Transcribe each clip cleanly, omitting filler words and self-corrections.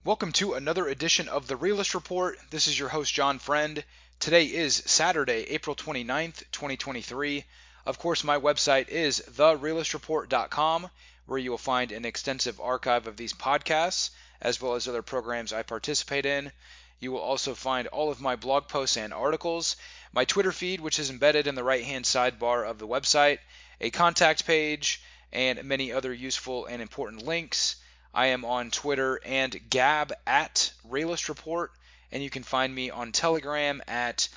Welcome to another edition of The Realist Report. This is your host, John Friend. Today is Saturday, April 29th, 2023. Of course, my website is therealistreport.com, where you will find an extensive archive of these podcasts, as well as other programs I participate in. You will also find all of my blog posts and articles, my Twitter feed, which is embedded in the right-hand sidebar of the website, a contact page, and many other useful and important links. I am on Twitter and Gab at Realist Report, and you can find me on Telegram at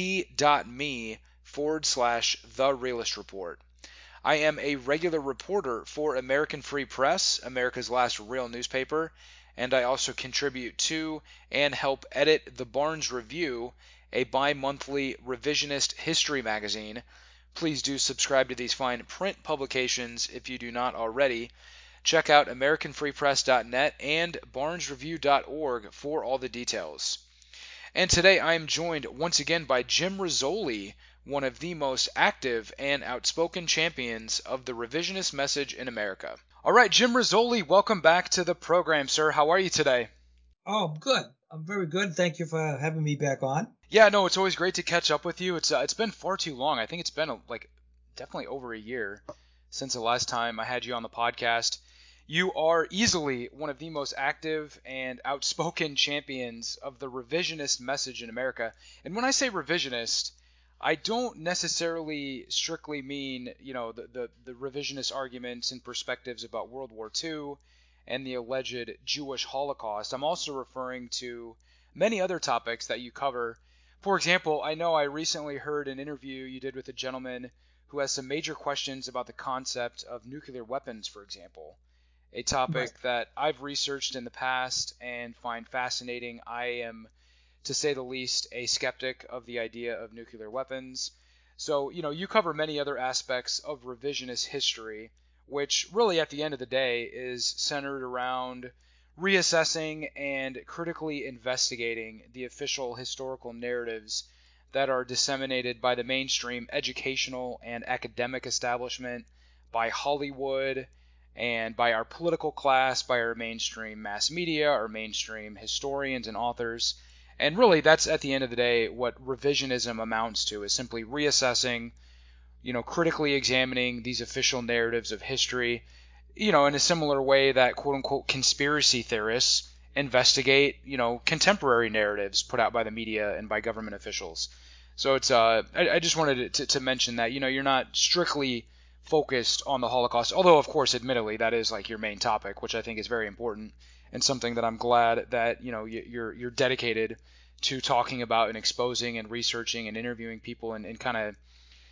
t.me/The Realist Report. I am a regular reporter for American Free Press, America's last real newspaper, and I also contribute to and help edit the Barnes Review, a bi-monthly revisionist history magazine. Please do subscribe to these fine print publications if you do not already. Check out AmericanFreePress.net and BarnesReview.org for all the details. And today I am joined once again by Jim Rizzoli, one of the most active and outspoken champions of the revisionist message in America. All right, Jim Rizzoli, welcome back to the program, sir. How are you today? Oh, I'm good. I'm very good. Thank you for having me back on. Yeah, no, it's always great to catch up with you. It's been far too long. I think it's been definitely over a year since the last time I had you on the podcast. You are easily one of the most active and outspoken champions of the revisionist message in America. And when I say revisionist, I don't necessarily strictly mean, the revisionist arguments and perspectives about World War II and the alleged Jewish Holocaust. I'm also referring to many other topics that you cover. For example, I know I recently heard an interview you did with a gentleman who has some major questions about the concept of nuclear weapons, for example. A topic that I've researched in the past and find fascinating. I am, to say the least, a skeptic of the idea of nuclear weapons. So, you cover many other aspects of revisionist history, which really at the end of the day is centered around reassessing and critically investigating the official historical narratives that are disseminated by the mainstream educational and academic establishment, by Hollywood, and by our political class, by our mainstream mass media, our mainstream historians and authors. And really, that's at the end of the day what revisionism amounts to, is simply reassessing, critically examining these official narratives of history, in a similar way that quote-unquote conspiracy theorists investigate, contemporary narratives put out by the media and by government officials. So it's I just wanted to mention that, you're not strictly focused on the Holocaust, although of course, admittedly, that is like your main topic, which I think is very important and something that I'm glad that you're dedicated to talking about and exposing and researching and interviewing people and kind of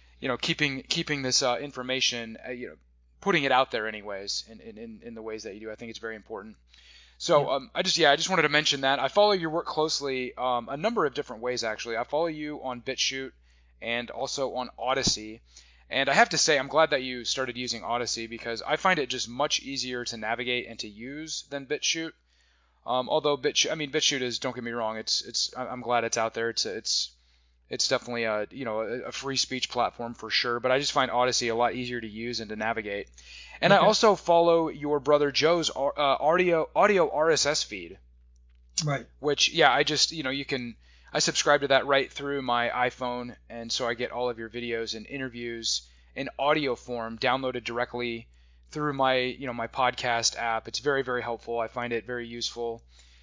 keeping this information, putting it out there anyways in the ways that you do. I think it's very important. So I just wanted to mention that I follow your work closely a number of different ways actually. I follow you on BitChute and also on Odysee. And I have to say, I'm glad that you started using Odysee because I find it just much easier to navigate and to use than BitChute. Although BitChute is, don't get me wrong, I'm glad it's out there. It's definitely a free speech platform for sure. But I just find Odysee a lot easier to use and to navigate. And I also follow your brother Joe's audio RSS feed. Right. Which, I just, I subscribe to that right through my iPhone, and so I get all of your videos and interviews in audio form downloaded directly through my, my podcast app. It's very, very helpful. I find it very useful,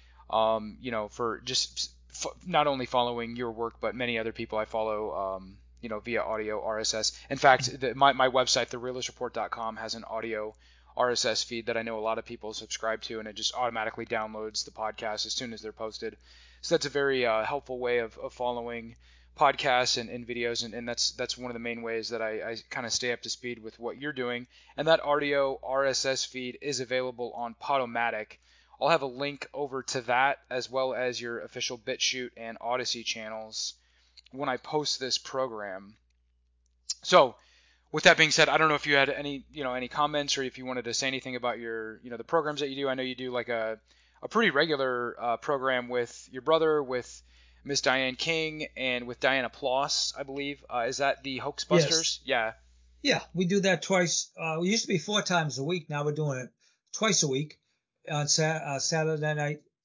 for just not only following your work, but many other people I follow, via audio RSS. In fact, my website, therealistreport.com, has an audio RSS feed that I know a lot of people subscribe to, and it just automatically downloads the podcast as soon as they're posted. So that's a very helpful way of following podcasts and videos, and that's one of the main ways that I kind of stay up to speed with what you're doing. And that audio RSS feed is available on Podomatic. I'll have a link over to that as well as your official BitChute and Odysee channels when I post this program. So, with that being said, I don't know if you had any comments or if you wanted to say anything about your, the programs that you do. I know you do like a pretty regular program with your brother, with Miss Diane King, and with Diana Ploss, I believe. Is that the Hoaxbusters? Yes. Yeah. Yeah, we do that twice. We used to be 4 times a week. Now we're doing it twice a week on Saturday night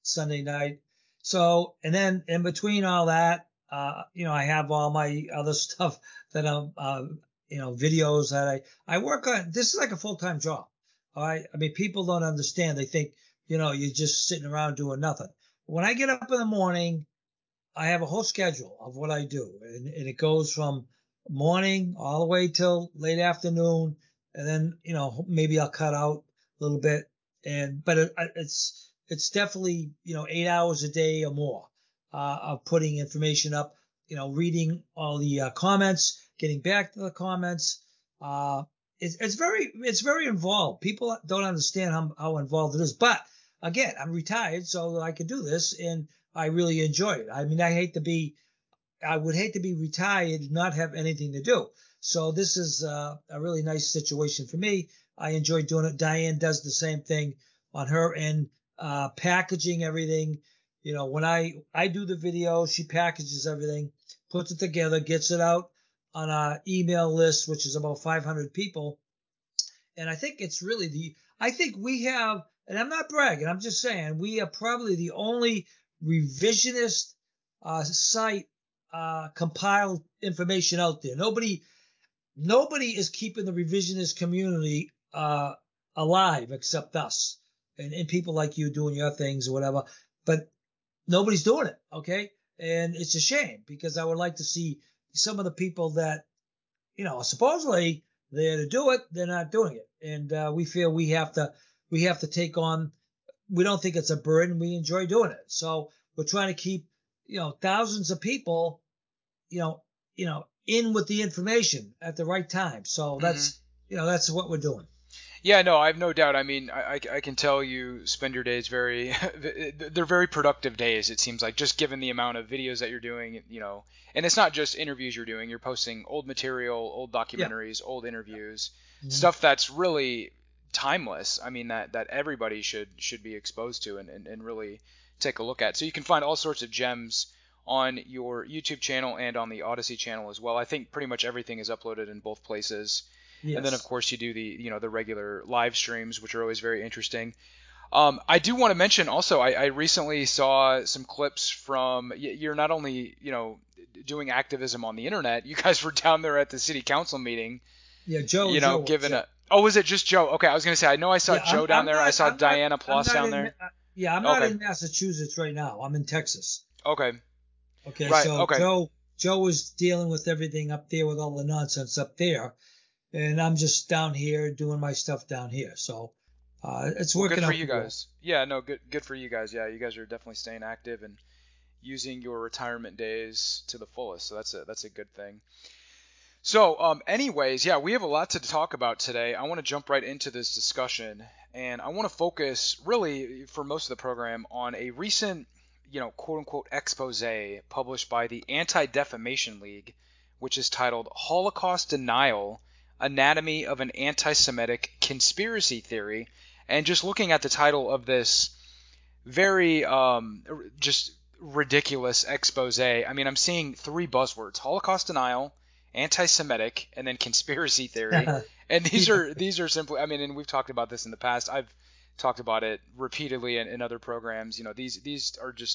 Sunday night. So, and then in between all that, I have all my other stuff that I'm, videos that I work on. This is like a full-time job. All right. I mean, people don't understand. They think, you're just sitting around doing nothing. When I get up in the morning, I have a whole schedule of what I do, and it goes from morning all the way till late afternoon, and then maybe I'll cut out a little bit, but it's definitely 8 hours a day or more of putting information up, reading all the comments, getting back to the comments. It's very involved. People don't understand how involved it is, but again, I'm retired, so I can do this, and I really enjoy it. I mean, I would hate to be retired and not have anything to do. So this is a really nice situation for me. I enjoy doing it. Diane does the same thing on her end, packaging everything. When I do the video, she packages everything, puts it together, gets it out on our email list, which is about 500 people. And I think it's really I think we have, and I'm not bragging, I'm just saying, we are probably the only revisionist site compiled information out there. Nobody is keeping the revisionist community alive except us and people like you doing your things or whatever. But nobody's doing it, okay? And it's a shame because I would like to see some of the people that supposedly they're to do it, they're not doing it, and we feel we have to take on. We don't think it's a burden. We enjoy doing it, so we're trying to keep thousands of people in with the information at the right time. So that's what we're doing. Yeah, no, I have no doubt. I mean, I can tell you spend your days they're very productive days, it seems like, just given the amount of videos that you're doing, and it's not just interviews you're doing. You're posting old material, old documentaries, Yeah. old interviews, Mm-hmm. stuff that's really timeless. I mean, that everybody should be exposed to and really take a look at. So you can find all sorts of gems on your YouTube channel and on the Odyssey channel as well. I think pretty much everything is uploaded in both places. Yes. And then of course you do the regular live streams, which are always very interesting. I do want to mention also, I recently saw some clips from, you're not only, doing activism on the internet, you guys were down there at the city council meeting, Yeah, Joe. giving was it just Joe? Okay, I was going to say, I know I saw Joe down there. I saw Diana Ploss down there. I'm not Okay. in Massachusetts right now. I'm in Texas. Okay. Okay, Right. so Okay. Joe was dealing with everything up there with all the nonsense up there, and I'm just down here doing my stuff down here. So it's Well, working good for out you well. guys. Yeah, no, good for you guys. Yeah, you guys are definitely staying active and using your retirement days to the fullest. So that's a good thing. So, anyways, yeah, we have a lot to talk about today. I want to jump right into this discussion, and I want to focus really for most of the program on a recent, quote unquote expose published by the Anti-Defamation League, which is titled "Holocaust Denial: Anatomy of an Anti-Semitic Conspiracy Theory." And just looking at the title of this very just ridiculous expose. I mean, I'm seeing three buzzwords: Holocaust denial, anti-Semitic, and then conspiracy theory. And these are simply, I mean, and we've talked about this in the past. I've talked about it repeatedly in other programs. These are just,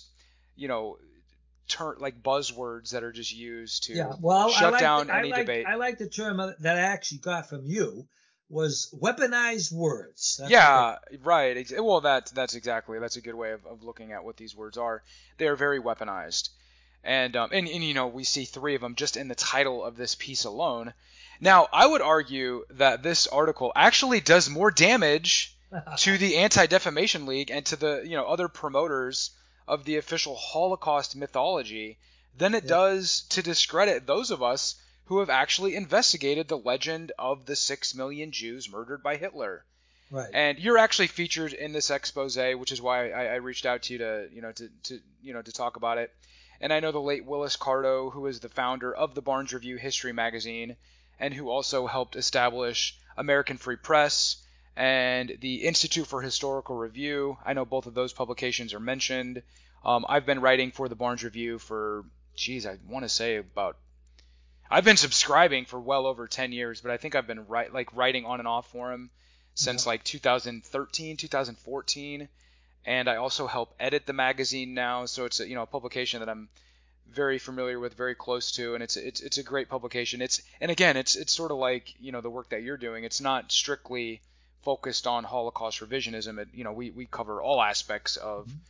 like buzzwords that are just used to shut down any debate. I like the term that I actually got from you was weaponized words. That's Yeah, right. Well, that's a good way of looking at what these words are. They are very weaponized, and we see three of them just in the title of this piece alone. Now, I would argue that this article actually does more damage to the Anti-Defamation League and to the other promoters of the official Holocaust mythology than it does to discredit those of us who have actually investigated the legend of the 6 million Jews murdered by Hitler. Right. And you're actually featured in this expose, which is why I reached out to you to talk about it. And I know the late Willis Carto, who is the founder of the Barnes Review History magazine, and who also helped establish American Free Press and the Institute for Historical Review. I know both of those publications are mentioned. I've been writing for the Barnes Review for, I want to say I've been subscribing for well over 10 years, but I think I've been writing on and off for him since like 2013, 2014. and I also help edit the magazine now. So it's a publication that I'm very familiar with, very close to, and it's a great publication. It's sort of like the work that you're doing. It's not strictly focused on Holocaust revisionism. We cover all aspects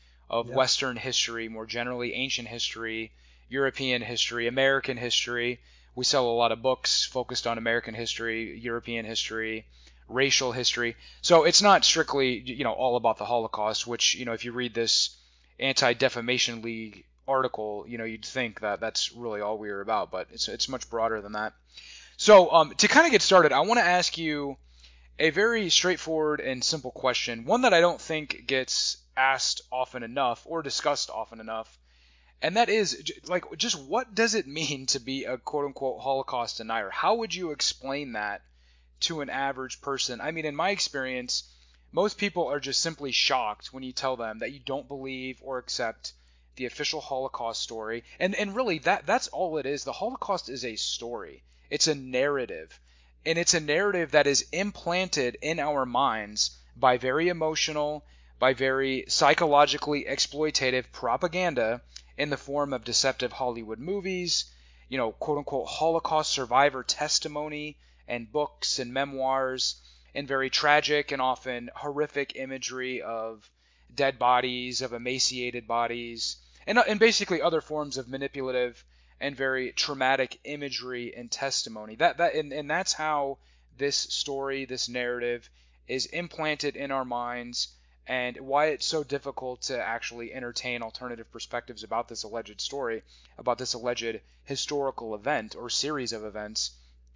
of Yeah. Western history, more generally ancient history, European history, American history. We sell a lot of books focused on American history, European history, racial history. So it's not strictly all about the Holocaust, which if you read this Anti-Defamation League article, you'd think that that's really all we were about, but it's much broader than that. So to kind of get started, I want to ask you a very straightforward and simple question, one that I don't think gets asked often enough or discussed often enough, and that is just what does it mean to be a quote unquote Holocaust denier? How would you explain that to an average person? I mean, in my experience, most people are just simply shocked when you tell them that you don't believe or accept the official Holocaust story. And really that's all it is. The Holocaust is a story. It's a narrative. And it's a narrative that is implanted in our minds by very emotional, by very psychologically exploitative propaganda in the form of deceptive Hollywood movies, quote unquote Holocaust survivor testimony and books and memoirs, and very tragic and often horrific imagery of dead bodies, of emaciated bodies, and basically other forms of manipulative and very traumatic imagery and testimony. And that's how this story, this narrative, is implanted in our minds, and why it's so difficult to actually entertain alternative perspectives about this alleged story, about this alleged historical event or series of events.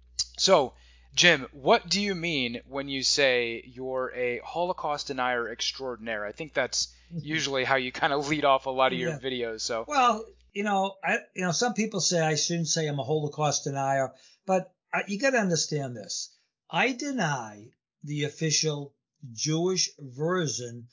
So, Jim, what do you mean when you say you're a Holocaust denier extraordinaire? I think that's usually how you kind of lead off a lot of your Yeah. videos. So, Well, some people say I shouldn't say I'm a Holocaust denier, but you got to understand this. I deny the official Jewish version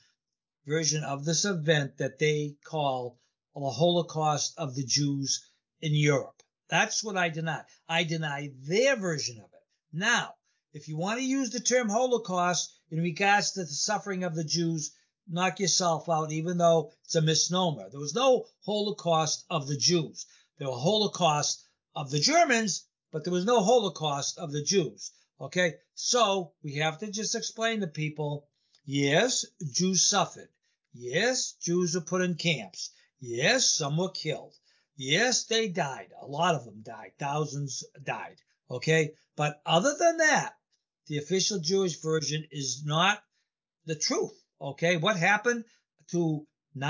of this event that they call the Holocaust of the Jews in Europe. That's what I deny. I deny their version of it. Now, if you want to use the term Holocaust in regards to the suffering of the Jews, knock yourself out, even though it's a misnomer. There was no Holocaust of the Jews. There was a Holocaust of the Germans, but there was no Holocaust of the Jews. Okay? So we have to just explain to people, yes, Jews suffered. Yes, Jews were put in camps. Yes, some were killed. Yes, they died. A lot of them died. Thousands died. Okay? But other than that, the official Jewish version is not the truth. Okay? What happened to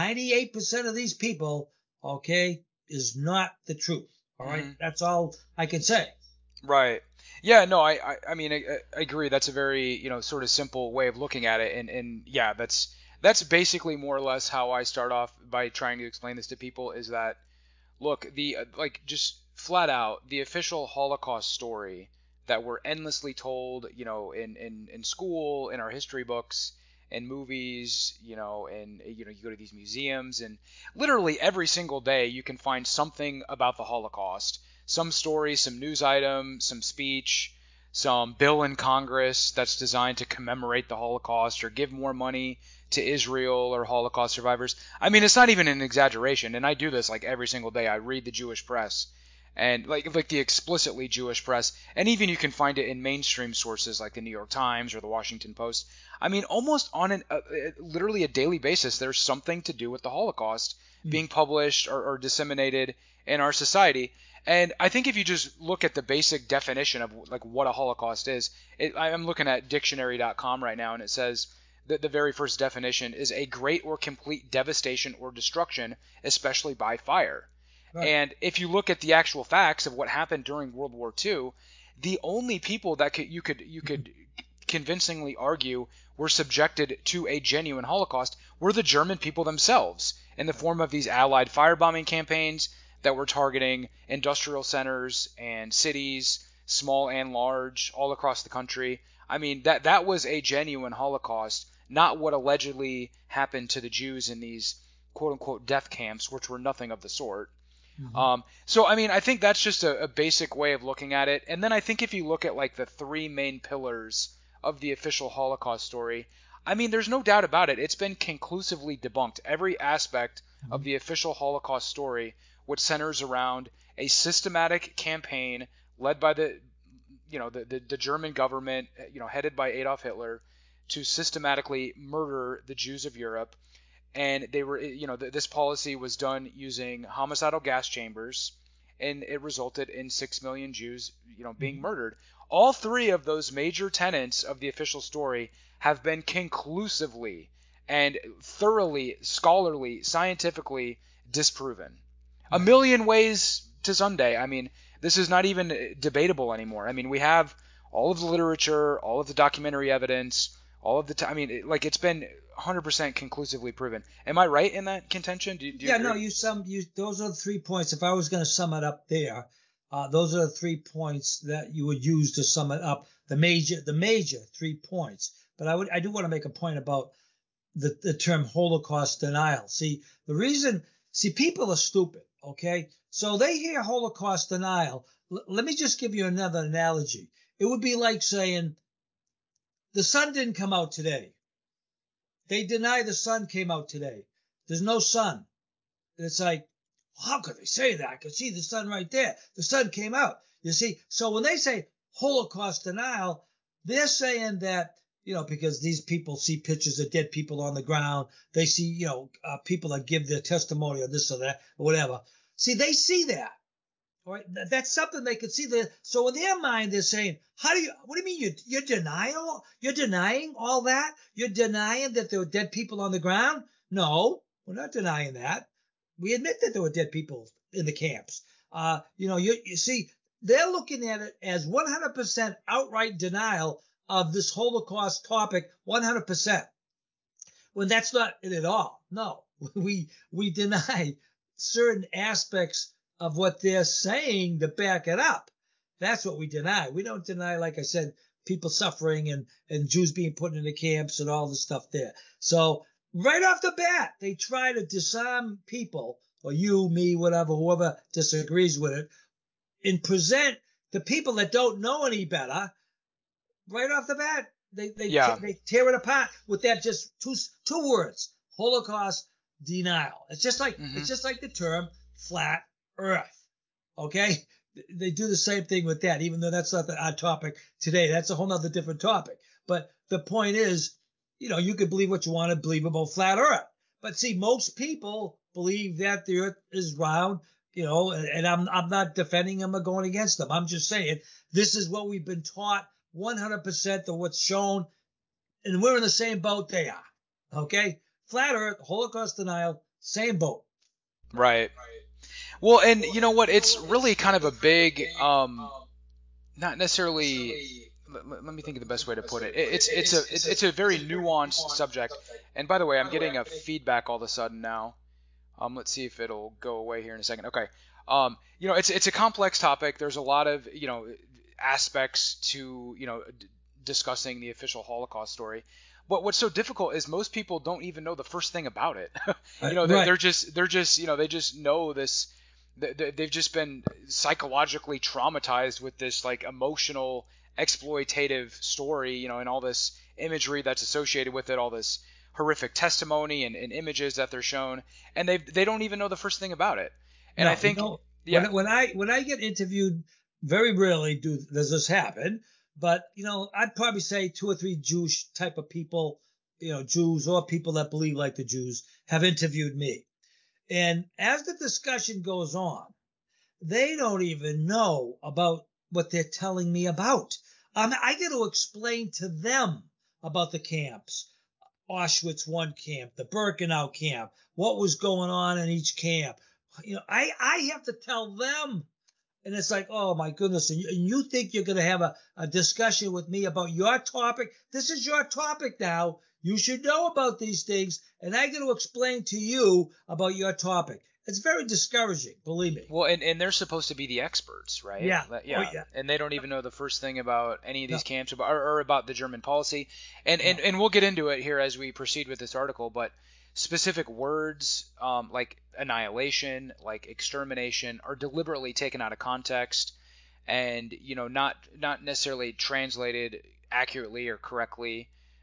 98% of these people, okay, is not the truth. All right? That's all I can say. Right. Yeah, no, I mean, I agree. That's a very, sort of simple way of looking at it. And yeah, that's basically more or less how I start off by trying to explain this to people is that, look, just flat out, the official Holocaust story that we're endlessly told, in school, in our history books, in movies, and, you go to these museums, and literally every single day you can find something about the Holocaust. Some story, some news item, some speech, some bill in Congress that's designed to commemorate the Holocaust or give more money to Israel or Holocaust survivors. I mean, it's not even an exaggeration, and I do this like every single day. I read the Jewish press, and like the explicitly Jewish press, and even you can find it in mainstream sources like the New York Times or the Washington Post. I mean, almost on literally a daily basis, there's something to do with the Holocaust being published or disseminated in our society. And I think if you just look at the basic definition of like what a Holocaust is, I'm looking at dictionary.com right now, and it says that the very first definition is a great or complete devastation or destruction, especially by fire. Right. And if you look at the actual facts of what happened during World War II, the only people that you could convincingly argue were subjected to a genuine Holocaust were the German people themselves, in the form of these Allied firebombing campaigns that were targeting industrial centers and cities, small and large, all across the country. I mean, that was a genuine Holocaust, not what allegedly happened to the Jews in these quote-unquote death camps, which were nothing of the sort. So, I mean, I think that's just a basic way of looking at it. And then I think if you look at like the three main pillars of the official Holocaust story, I mean, there's no doubt about it. It's been conclusively debunked. Every aspect of the official Holocaust story, which centers around a systematic campaign led by the German government, headed by Adolf Hitler, to systematically murder the Jews of Europe. And they were, this policy was done using homicidal gas chambers, and it resulted in 6 million Jews, being murdered. All three of those major tenets of the official story have been conclusively and thoroughly, scholarly, scientifically disproven. A million ways to Sunday. I mean, this is not even debatable anymore. I mean, we have all of the literature, all of the documentary evidence, all of the time. I mean, it's been 100% conclusively proven. Am I right in that contention? Do you Yeah, agree? no, those are the 3 points. If I was going to sum it up there, those are the 3 points that you would use to sum it up. The major 3 points. But I do want to make a point about the term Holocaust denial. People are stupid, okay? So they hear Holocaust denial. Let me just give you another analogy. It would be like saying the sun didn't come out today. They deny the sun came out today. There's no sun. And it's like, how could they say that? I could see the sun right there. The sun came out. You see, so when they say Holocaust denial, they're saying that, because these people see pictures of dead people on the ground. They see, people that give their testimony or this or that or whatever. See, they see that. All right, that's something they could see there. So in their mind, they're saying, what do you mean you're denying all that? You're denying that there were dead people on the ground? No, we're not denying that. We admit that there were dead people in the camps. You see, they're looking at it as 100% outright denial of this Holocaust topic, 100%. When that's not it at all. No, we deny certain aspects of what they're saying to back it up. That's what we deny. We don't deny, like I said, people suffering and Jews being put into camps and all the stuff there. So right off the bat, they try to disarm people, or you, me, whatever, whoever disagrees with it, and present the people that don't know any better. Right off the bat, they tear it apart with that just two words: Holocaust denial. It's just like the term flat Earth. Okay, they do the same thing with that, even though that's not our topic today. That's a whole other different topic. But the point is, you can believe what you want to believe about flat Earth. But see, most people believe that the Earth is round. And I'm not defending them or going against them. I'm just saying this is what we've been taught. 100% of what's shown, and we're in the same boat they are. Okay? Flat Earth, Holocaust denial, same boat. Right. Well, and you know what? It's really kind of a big, not necessarily. Let me think of the best way to put it. It's a very nuanced subject. And by the way, I'm getting a feedback all of a sudden now. Let's see if it'll go away here in a second. Okay. It's a complex topic. There's a lot of aspects to discussing the official Holocaust story. But what's so difficult is most people don't even know the first thing about it. They're just they just know this. They've just been psychologically traumatized with this like emotional exploitative story, and all this imagery that's associated with it, all this horrific testimony and images that they're shown, and they don't even know the first thing about it. And I think when I get interviewed, very rarely does this happen, but I'd probably say 2 or 3 Jewish type of people, Jews or people that believe like the Jews, have interviewed me. And as the discussion goes on, they don't even know about what they're telling me about. I get to explain to them about the camps. Auschwitz I camp, the Birkenau camp, what was going on in each camp. I have to tell them. And it's like, oh my goodness. And you think you're going to have a discussion with me about your topic? This is your topic now. You should know about these things. And I got to explain to you about your topic. It's very discouraging, believe me. Well, and they're supposed to be the experts, right? Yeah. Oh, yeah. And they don't even know the first thing about any of these camps or about the German policy. And we'll get into it here as we proceed with this article, but specific words like annihilation, like extermination, are deliberately taken out of context and not necessarily translated accurately or correctly.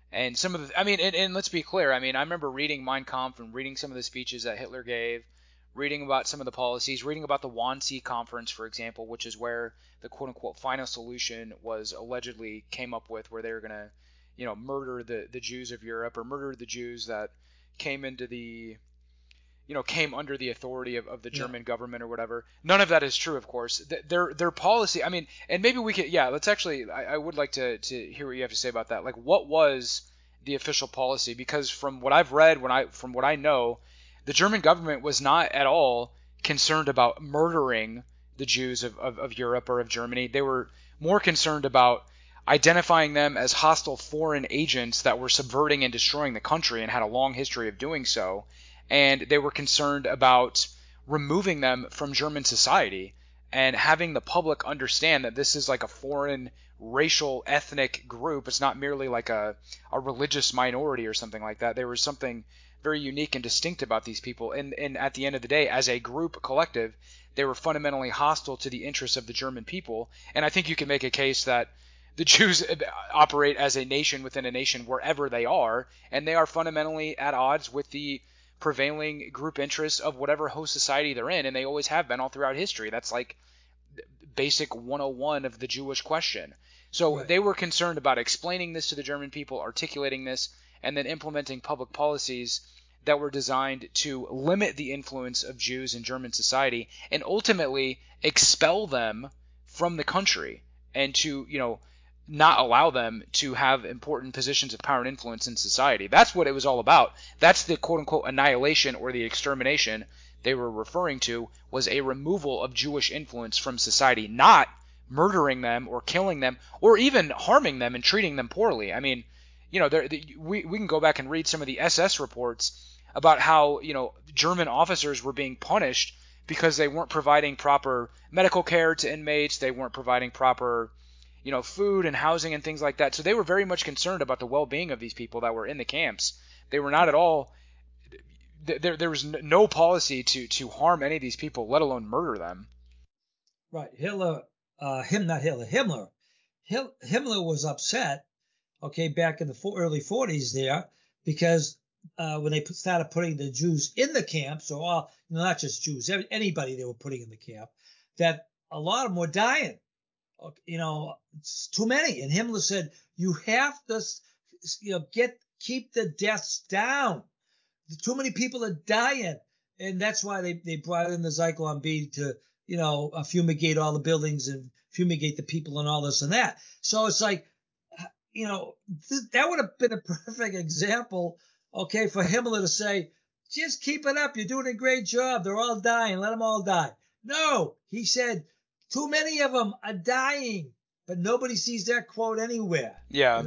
And some of the, I mean, and let's be clear. I mean, I remember reading Mein Kampf and reading some of the speeches that Hitler gave, reading about some of the policies, reading about the Wannsee Conference, for example, which is where the quote unquote final solution was allegedly came up with, where they were going to, murder the Jews of Europe or murder the Jews that came into the came under the authority of the Yeah. German government or whatever. None of that is true, of course. Their policy, I mean, and maybe we could, yeah, let's actually, I would like to hear what you have to say about that. Like, what was the official policy? Because from what I've read, from what I know, the German government was not at all concerned about murdering the Jews of Europe or of Germany. They were more concerned about identifying them as hostile foreign agents that were subverting and destroying the country and had a long history of doing so, and they were concerned about removing them from German society and having the public understand that this is like a foreign racial ethnic group. It's not merely like a religious minority or something like that. There was something very unique and distinct about these people. And at the end of the day, as a group, a collective, they were fundamentally hostile to the interests of the German people. And I think you can make a case that the Jews operate as a nation within a nation wherever they are, and they are fundamentally at odds with the prevailing group interests of whatever host society they're in, and they always have been all throughout history. That's like basic 101 of the Jewish question. So Right. they were concerned about explaining this to the German people, articulating this, and then implementing public policies that were designed to limit the influence of Jews in German society and ultimately expel them from the country and to, not allow them to have important positions of power and influence in society. That's what it was all about. That's the quote unquote annihilation or the extermination they were referring to, was a removal of Jewish influence from society, not murdering them or killing them or even harming them and treating them poorly. I mean, we can go back and read some of the SS reports about how, German officers were being punished because they weren't providing proper medical care to inmates, they weren't providing proper food and housing and things like that. So they were very much concerned about the well-being of these people that were in the camps. They were not at all. There was no policy to harm any of these people, let alone murder them. Right. Hitler, not Hitler, Himmler. Himmler was upset, okay, back in the early 40s there, because when they started putting the Jews in the camps, or all, not just Jews, anybody they were putting in the camp, that a lot of them were dying. It's too many. And Himmler said, you have to, keep the deaths down. Too many people are dying. And that's why they brought in the Zyklon B to, fumigate all the buildings and fumigate the people and all this and that. So it's like, that would have been a perfect example, okay, for Himmler to say, just keep it up. You're doing a great job. They're all dying. Let them all die. No, he said, too many of them are dying, but nobody sees that quote anywhere. Yeah.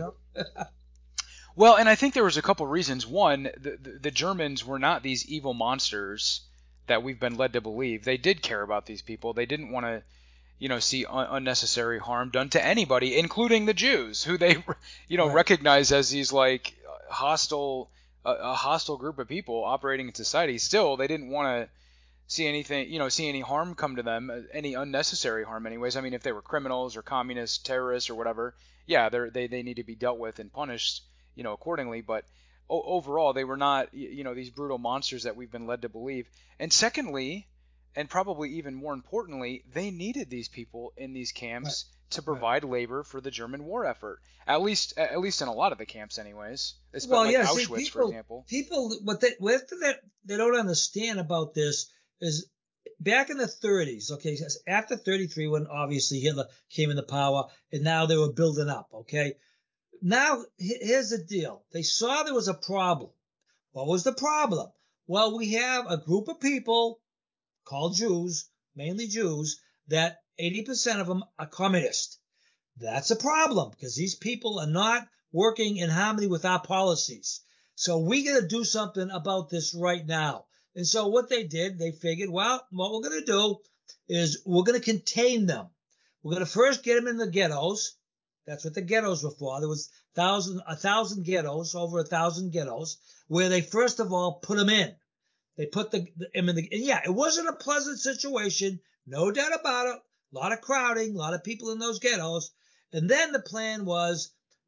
Well, and I think there was a couple reasons. One, the Germans were not these evil monsters that we've been led to believe. They did care about these people. They didn't want to, see unnecessary harm done to anybody, including the Jews, who they, Right. recognize as these like hostile, a hostile group of people operating in society. Still, they didn't want to see anything, see any harm come to them, any unnecessary harm, anyways. I mean, if they were criminals or communists, terrorists, or whatever, yeah, they need to be dealt with and punished, accordingly. But overall, they were not, these brutal monsters that we've been led to believe. And secondly, and probably even more importantly, they needed these people in these Right. camps to Right. provide labor for the German war effort. At least in a lot of the camps, anyways. Well, Like yeah. See, Auschwitz, for example. what they don't understand about this is back in the 30s. Okay, after 33, when obviously Hitler came into power, and now they were building up. Okay, now here's the deal. They saw there was a problem. What was the problem? Well, we have a group of people called Jews, mainly Jews, that 80% of them are communist. That's a problem because these people are not working in harmony with our policies. So we got to do something about this right now. And so what they did, they figured, well, what we're going to do is we're going to contain them. We're going to first get them in the ghettos. That's what the ghettos were for. There was a thousand ghettos, over 1,000 ghettos, where they first of all put them in. They put them in the, and yeah, it wasn't a pleasant situation, no doubt about it. A lot of crowding, a lot of people in those ghettos. And then the plan was,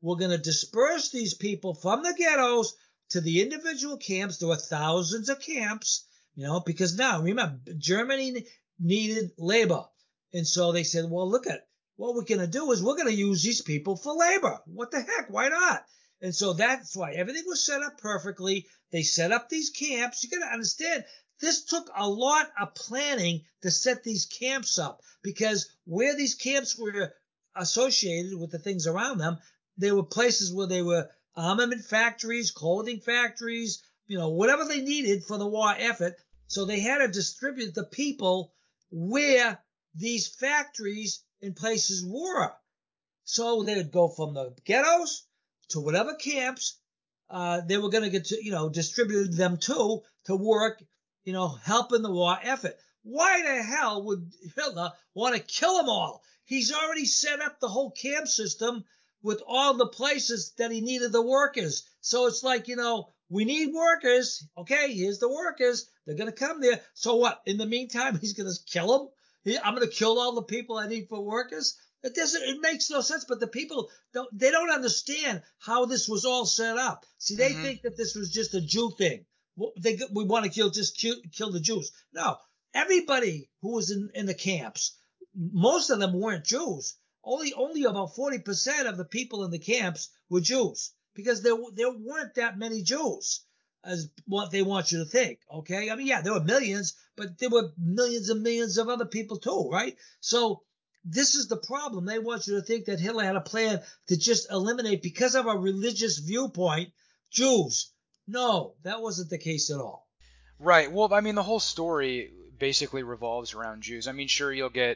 we're going to disperse these people from the ghettos to the individual camps. There were thousands of camps, because now, remember, Germany needed labor. And so they said, well, look at what we're going to do is we're going to use these people for labor. What the heck? Why not? And so that's why everything was set up perfectly. They set up these camps. You got to understand, this took a lot of planning to set these camps up, because where these camps were associated with the things around them, there were places where they were armament factories, clothing factories, whatever they needed for the war effort. So they had to distribute the people where these factories and places were. So they would go from the ghettos to whatever camps they were going to get to, distribute them to work, helping the war effort. Why the hell would Hitler want to kill them all? He's already set up the whole camp system with all the places that he needed the workers. So it's like, we need workers. Okay, here's the workers. They're going to come there. So what? In the meantime, he's going to kill them? I'm going to kill all the people I need for workers? It makes no sense, but the people don't understand how this was all set up. See, they think that this was just a Jew thing. We want to kill the Jews. No, everybody who was in the camps, most of them weren't Jews. Only about 40% of the people in the camps were Jews, because there weren't that many Jews as what they want you to think. Okay, I mean, yeah, there were millions, but there were millions and millions of other people too, right? So this is the problem. They want you to think that Hitler had a plan to just eliminate, because of a religious viewpoint, Jews. No, that wasn't the case at all. Right. Well, I mean, the whole story basically revolves around Jews. I mean, sure, you'll get,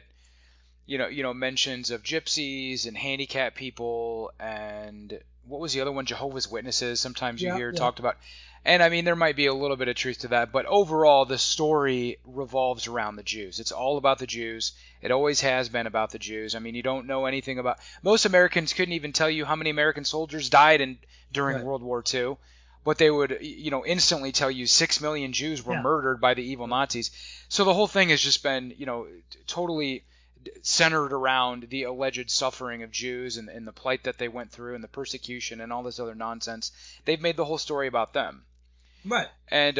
mentions of gypsies and handicapped people, and what was the other one? Jehovah's Witnesses. Sometimes you hear talked about. And I mean, there might be a little bit of truth to that, but overall, the story revolves around the Jews. It's all about the Jews. It always has been about the Jews. I mean, you don't know anything about. Most Americans couldn't even tell you how many American soldiers died during World War II, but they would, instantly tell you 6 million Jews were murdered by the evil Nazis. So the whole thing has just been, totally centered around the alleged suffering of Jews and the plight that they went through and the persecution and all this other nonsense. They've made the whole story about them. Right. And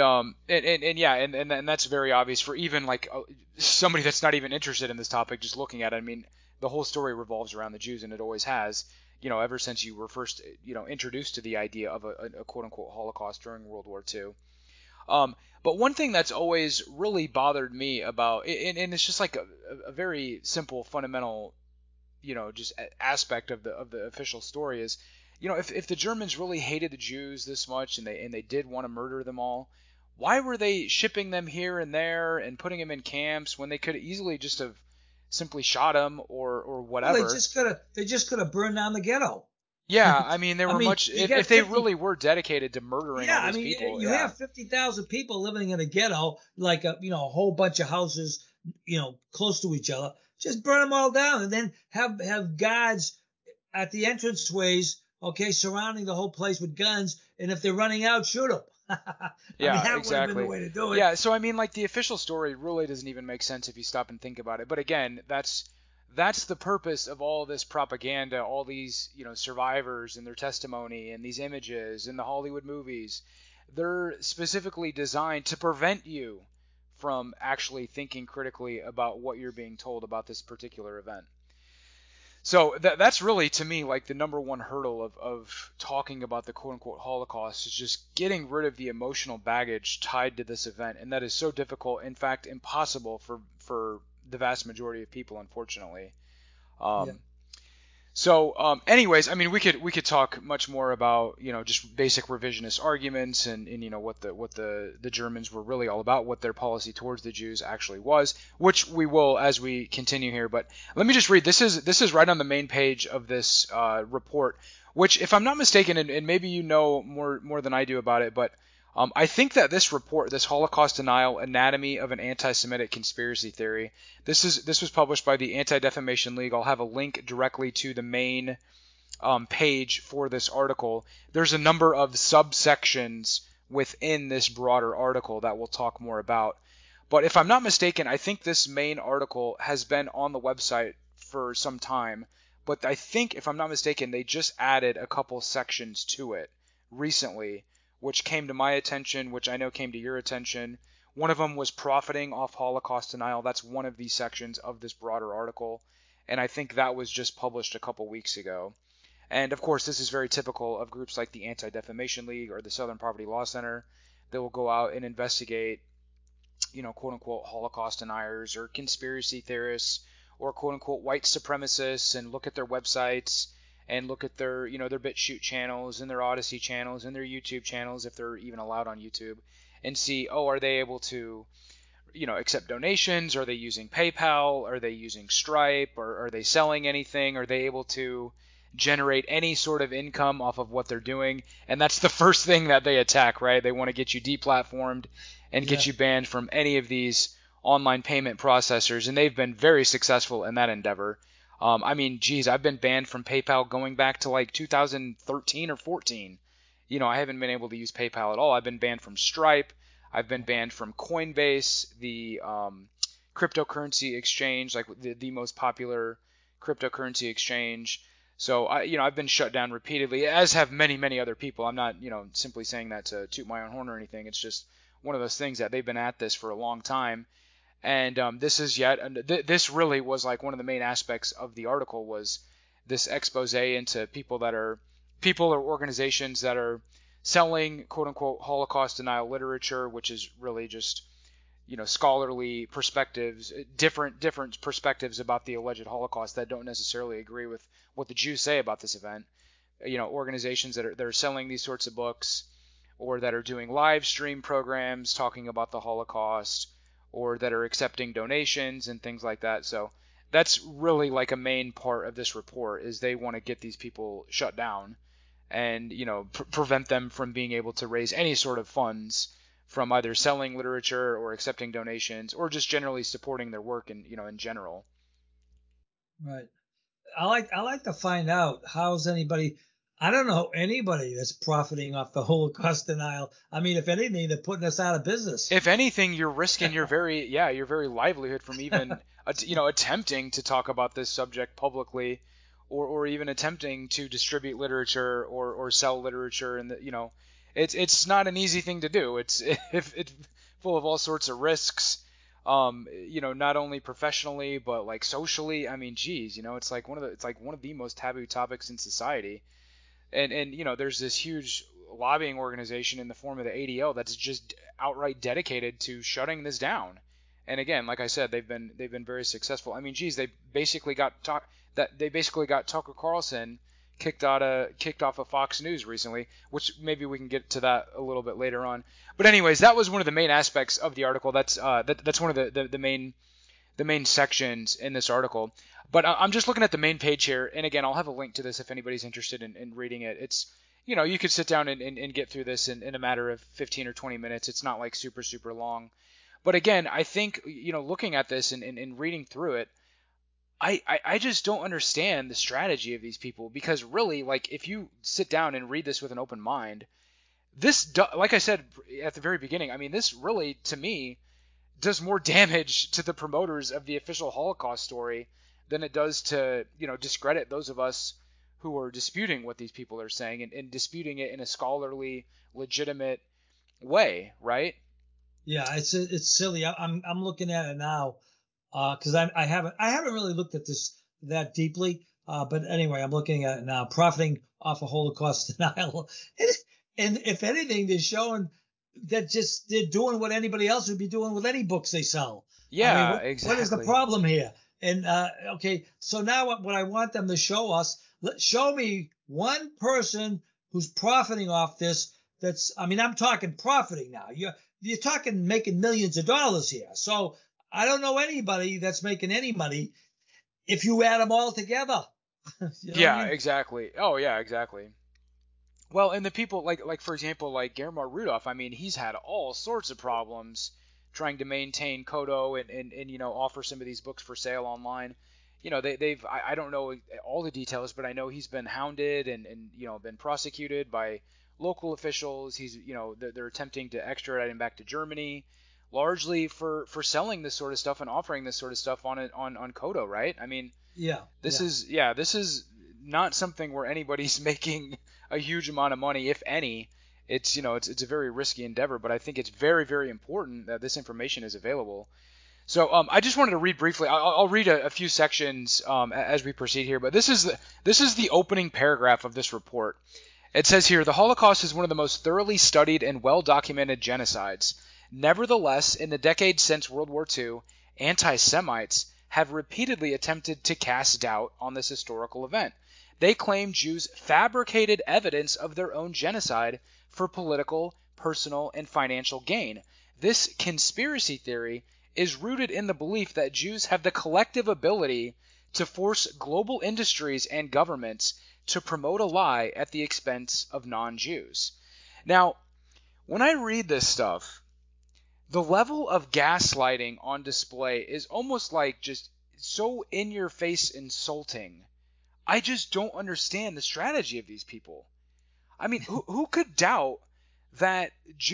that's very obvious for even like somebody that's not even interested in this topic, just looking at it. I mean, the whole story revolves around the Jews, and it always has, ever since you were first, introduced to the idea of a quote unquote Holocaust during World War II. But one thing that's always really bothered me about, and it's just like a very simple, fundamental, just aspect of the official story is, if the Germans really hated the Jews this much and they did want to murder them all, why were they shipping them here and there and putting them in camps when they could easily just have simply shot them or whatever? Well, they just could have burned down the ghetto. Yeah, I mean, if they really were dedicated to murdering all these people. You have 50,000 people living in a ghetto, like a whole bunch of houses, close to each other. Just burn them all down, and then have guards at the entranceways, surrounding the whole place with guns, and if they're running out, shoot them. That would have been the way to do it. Yeah, so I mean, like, the official story really doesn't even make sense if you stop and think about it. But again, that's the purpose of all this propaganda, all these, survivors and their testimony and these images and the Hollywood movies. They're specifically designed to prevent you from actually thinking critically about what you're being told about this particular event. So that's really, to me, like the number one hurdle of talking about the quote-unquote Holocaust is just getting rid of the emotional baggage tied to this event. And that is so difficult, in fact, impossible for the vast majority of people, unfortunately. So, anyways, I mean, we could talk much more about, just basic revisionist arguments and what the Germans were really all about, what their policy towards the Jews actually was, which we will as we continue here. But let me just read. This is right on the main page of this report, which, if I'm not mistaken, and maybe you know more than I do about it, but I think that this report, this Holocaust Denial Anatomy of an Anti-Semitic Conspiracy Theory, this was published by the Anti-Defamation League. I'll have a link directly to the main page for this article. There's a number of subsections within this broader article that we'll talk more about. But if I'm not mistaken, I think this main article has been on the website for some time, but I think, if I'm not mistaken, they just added a couple sections to it recently, which came to my attention, which I know came to your attention. One of them was profiting off Holocaust denial. That's one of these sections of this broader article, and I think that was just published a couple weeks ago. And of course, this is very typical of groups like the Anti-Defamation League or the Southern Poverty Law Center. They will go out and investigate, quote unquote Holocaust deniers or conspiracy theorists or quote unquote white supremacists, and look at their websites and look at their, their BitChute channels and their Odyssey channels and their YouTube channels, if they're even allowed on YouTube, and see, oh, are they able to, accept donations? Are they using PayPal? Are they using Stripe? Or are they selling anything? Are they able to generate any sort of income off of what they're doing? And that's the first thing that they attack, right? They want to get you deplatformed and Yeah. get you banned from any of these online payment processors, and they've been very successful in that endeavor. Geez, I've been banned from PayPal going back to like 2013 or 14. I haven't been able to use PayPal at all. I've been banned from Stripe. I've been banned from Coinbase, the cryptocurrency exchange, like the most popular cryptocurrency exchange. So I've been shut down repeatedly, as have many, many other people. I'm not, simply saying that to toot my own horn or anything. It's just one of those things that they've been at this for a long time. And this really was like one of the main aspects of the article, was this expose into people or organizations that are selling quote unquote Holocaust denial literature, which is really just, scholarly perspectives, different perspectives about the alleged Holocaust that don't necessarily agree with what the Jews say about this event. Organizations that are selling these sorts of books, or that are doing live stream programs talking about the Holocaust, or that are accepting donations and things like that. So that's really like a main part of this report, is they want to get these people shut down and, prevent them from being able to raise any sort of funds from either selling literature or accepting donations, or just generally supporting their work in general. Right. I like to find out how's anybody. I don't know anybody that's profiting off the Holocaust denial. I mean, if anything, they're putting us out of business. If anything, you're risking your very livelihood from even attempting to talk about this subject publicly, or even attempting to distribute literature or sell literature. And it's not an easy thing to do. It's it's full of all sorts of risks. Not only professionally but like socially. I mean, geez, it's like one of the most taboo topics in society. And there's this huge lobbying organization in the form of the ADL that's just outright dedicated to shutting this down. And again, like I said, they've been very successful. I mean, geez, they basically got Tucker Carlson kicked off of Fox News recently, which maybe we can get to that a little bit later on. But anyways, that was one of the main aspects of the article. That's one of the main sections in this article. But I'm just looking at the main page here, and again, I'll have a link to this if anybody's interested in reading it. It's, you could sit down and get through this in a matter of 15 or 20 minutes. It's not like super, super long. But again, I think, looking at this and reading through it, I just don't understand the strategy of these people, because really, like, if you sit down and read this with an open mind, like I said at the very beginning, I mean, this really, to me, does more damage to the promoters of the official Holocaust story than it does to, discredit those of us who are disputing what these people are saying, and disputing it in a scholarly, legitimate way, right? Yeah, it's silly. I'm looking at it now because I haven't really looked at this that deeply. But anyway, I'm looking at it now. Profiting off of Holocaust denial, and if anything, they're showing that just they're doing what anybody else would be doing with any books they sell. I mean, Yeah, what is the exactly. problem here? And okay, so now what I want them to show us, show me one person who's profiting off this. I mean, I'm talking profiting now. You're talking making millions of dollars here. So I don't know anybody that's making any money if you add them all together. You know what I Yeah, mean? exactly. Oh, yeah, exactly. Well, and the people like for example, like Germar Rudolph, I mean, he's had all sorts of problems trying to maintain Kodo and offer some of these books for sale online. I don't know all the details, but I know he's been hounded and been prosecuted by local officials. They're attempting to extradite him back to Germany, largely for selling this sort of stuff and offering this sort of stuff on Kodo, right? I mean, Yeah. This Yeah. is yeah, this is not something where anybody's making a huge amount of money, if any. It's a very risky endeavor, but I think it's very, very important that this information is available. So I just wanted to read briefly. I'll read a few sections as we proceed here, but this is the opening paragraph of this report. It says here, the Holocaust is one of the most thoroughly studied and well-documented genocides. Nevertheless, in the decades since World War II, anti-Semites have repeatedly attempted to cast doubt on this historical event. They claim Jews fabricated evidence of their own genocide for political, personal, and financial gain. This conspiracy theory is rooted in the belief that Jews have the collective ability to force global industries and governments to promote a lie at the expense of non-Jews. Now, when I read this stuff, the level of gaslighting on display is almost like just so in your face insulting. I just don't understand the strategy of these people. I mean, who could doubt that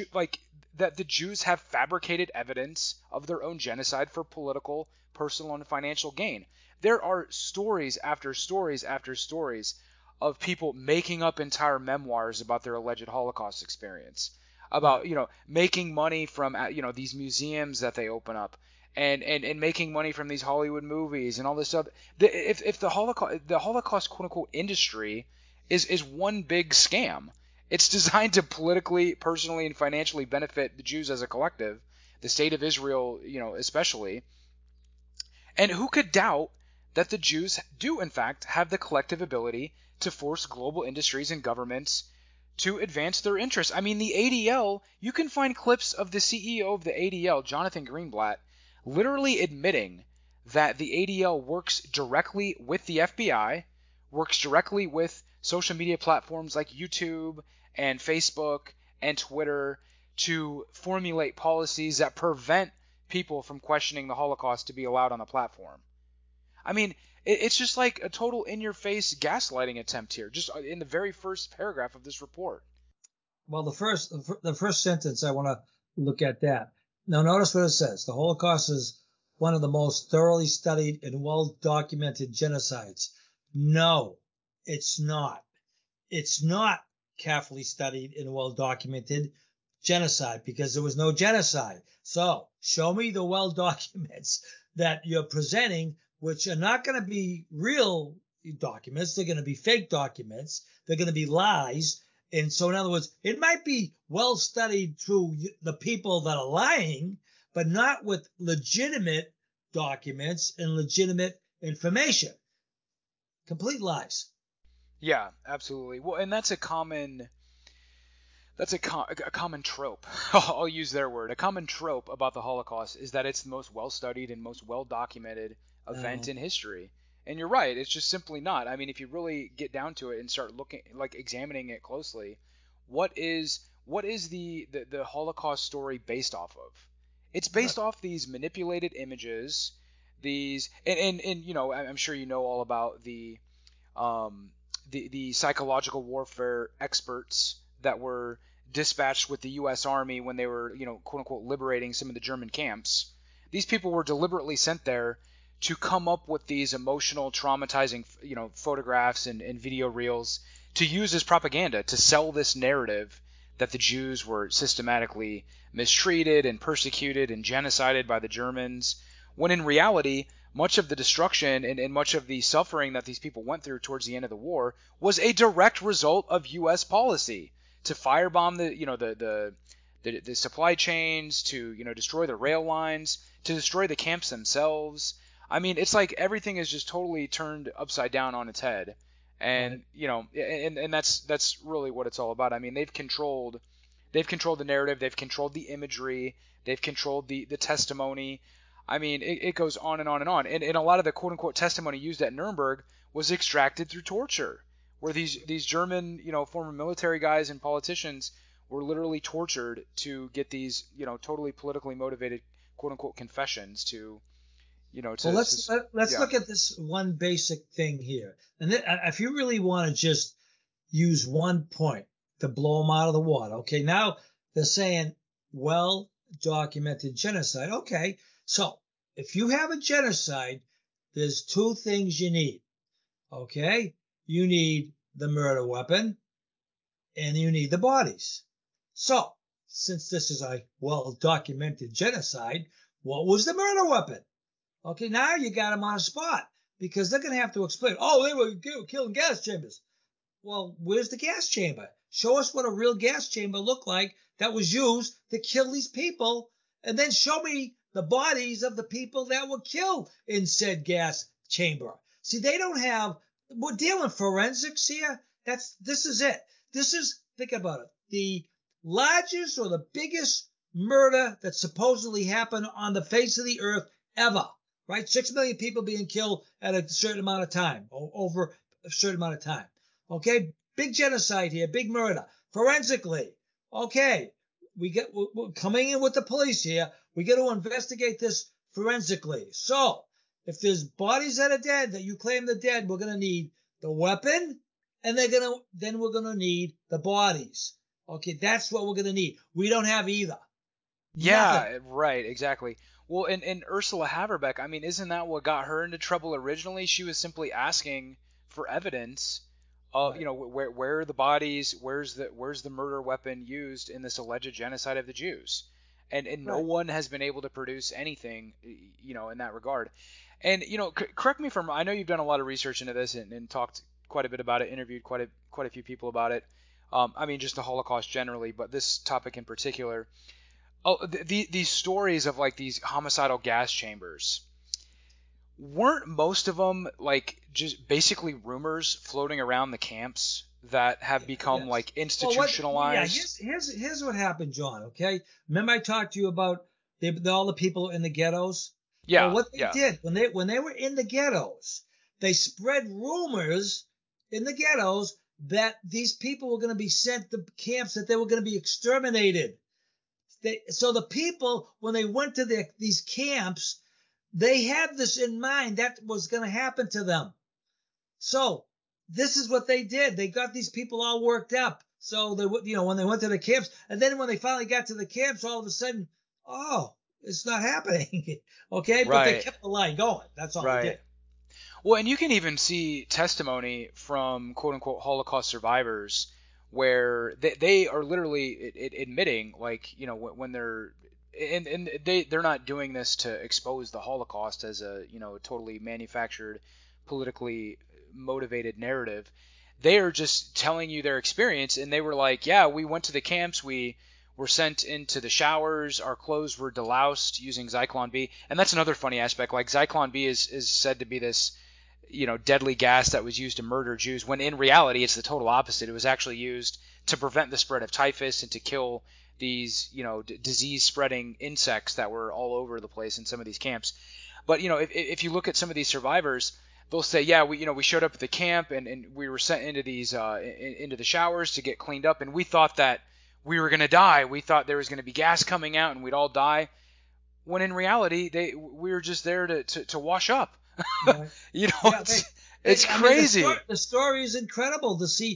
that the Jews have fabricated evidence of their own genocide for political, personal, and financial gain? There are stories after stories after stories of people making up entire memoirs about their alleged Holocaust experience, about making money from these museums that they open up, and making money from these Hollywood movies and all this stuff. If the Holocaust quote unquote industry is one big scam. It's designed to politically, personally, and financially benefit the Jews as a collective, the state of Israel, especially. And who could doubt that the Jews do, in fact, have the collective ability to force global industries and governments to advance their interests? I mean, the ADL, you can find clips of the CEO of the ADL, Jonathan Greenblatt, literally admitting that the ADL works directly with the FBI, works directly with social media platforms like YouTube and Facebook and Twitter to formulate policies that prevent people from questioning the Holocaust to be allowed on the platform. I mean, it's just like a total in-your-face gaslighting attempt here, just in the very first paragraph of this report. Well, the first sentence, I want to look at that. Now, notice what it says. The Holocaust is one of the most thoroughly studied and well-documented genocides. No, it's not. It's not carefully studied and well-documented genocide because there was no genocide. So show me the well-documents that you're presenting, which are not going to be real documents. They're going to be fake documents. They're going to be lies. And so, in other words, it might be well studied through the people that are lying, but not with legitimate documents and legitimate information. Complete lies. Yeah, absolutely. Well, and that's a common trope. I'll use their word. A common trope about the Holocaust is that it's the most well-studied and most well-documented event in history. And you're right, it's just simply not. I mean, if you really get down to it and start looking, like examining it closely, what is the Holocaust story based off of? It's based off these manipulated images, these and I'm sure you know all about um, the psychological warfare experts that were dispatched with the U.S. Army when they were, quote unquote, liberating some of the German camps. These people were deliberately sent there to come up with these emotional, traumatizing, photographs and video reels to use as propaganda to sell this narrative that the Jews were systematically mistreated and persecuted and genocided by the Germans, when in reality, much of the destruction and much of the suffering that these people went through towards the end of the war was a direct result of U.S. policy to firebomb the supply chains, to destroy the rail lines, to destroy the camps themselves. I mean, it's like everything is just totally turned upside down on its head, and and that's really what it's all about. I mean, they've controlled the narrative, they've controlled the imagery, they've controlled the testimony. I mean, it goes on and on and on. And a lot of the quote unquote testimony used at Nuremberg was extracted through torture, where these German, former military guys and politicians were literally tortured to get these, totally politically motivated quote unquote confessions to, Well, let's look at this one basic thing here. And if you really want to just use one point to blow them out of the water, okay, now they're saying well documented genocide. Okay, so if you have a genocide, there's two things you need. Okay? You need the murder weapon and you need the bodies. So, since this is a well-documented genocide, what was the murder weapon? Okay, now you got them on a spot because they're going to have to explain, oh, they were killing gas chambers. Well, where's the gas chamber? Show us what a real gas chamber looked like that was used to kill these people, and then show me the bodies of the people that were killed in said gas chamber. See, they don't have, we're dealing forensics here. This is it. This is, think about it, the largest or the biggest murder that supposedly happened on the face of the earth ever, right? 6 million people being killed at a certain amount of time, over a certain amount of time. Okay, big genocide here, big murder. Forensically, okay, we're coming in with the police here. We got to investigate this forensically. So, if there's bodies that are dead that you claim they're dead, we're gonna need the weapon, and then we're gonna need the bodies. Okay, that's what we're gonna need. We don't have either. Yeah, Nothing. right, exactly. Well, and Ursula Haverbeck, I mean, isn't that what got her into trouble originally? She was simply asking for evidence of, Right. where are the bodies, where's the murder weapon used in this alleged genocide of the Jews? And no Right. one has been able to produce anything, in that regard. And correct me if I'm wrong, I know you've done a lot of research into this and talked quite a bit about it, interviewed quite a few people about it. I mean, just the Holocaust generally, but this topic in particular. Oh, these stories of like these homicidal gas chambers, weren't most of them like just basically rumors floating around the camps that have become Yes. like Well, yeah, institutionalized? here's what happened, John. Okay, remember I talked to you about all the people in the ghettos. Well, Yeah, what they yeah. did when they were in the ghettos, they spread rumors in the ghettos that these people were going to be sent to camps, that they were going to be exterminated. So the people, when they went to these camps, they had this in mind that was going to happen to them. So this is what they did. They got these people all worked up. So they, when they went to the camps, and then when they finally got to the camps, all of a sudden, oh, it's not happening. Okay, but they Right, kept the line going. That's all they right. did. Well, and you can even see testimony from quote unquote Holocaust survivors where they are literally admitting, like, when they're and they're not doing this to expose the Holocaust as a totally manufactured, politically motivated narrative. They are just telling you their experience, and they were like, yeah, we went to the camps, we were sent into the showers, our clothes were deloused using Zyklon B, and that's another funny aspect. Like Zyklon B is said to be this deadly gas that was used to murder Jews, when in reality it's the total opposite. It was actually used to prevent the spread of typhus and to kill these, disease-spreading insects that were all over the place in some of these camps. But, if you look at some of these survivors, they'll say, yeah, we showed up at the camp and we were sent into these into the showers to get cleaned up, and we thought that we were going to die. We thought there was going to be gas coming out and we'd all die. When in reality, we were just there to wash up. Right. Yeah, It's I mean, crazy. the story is incredible to see.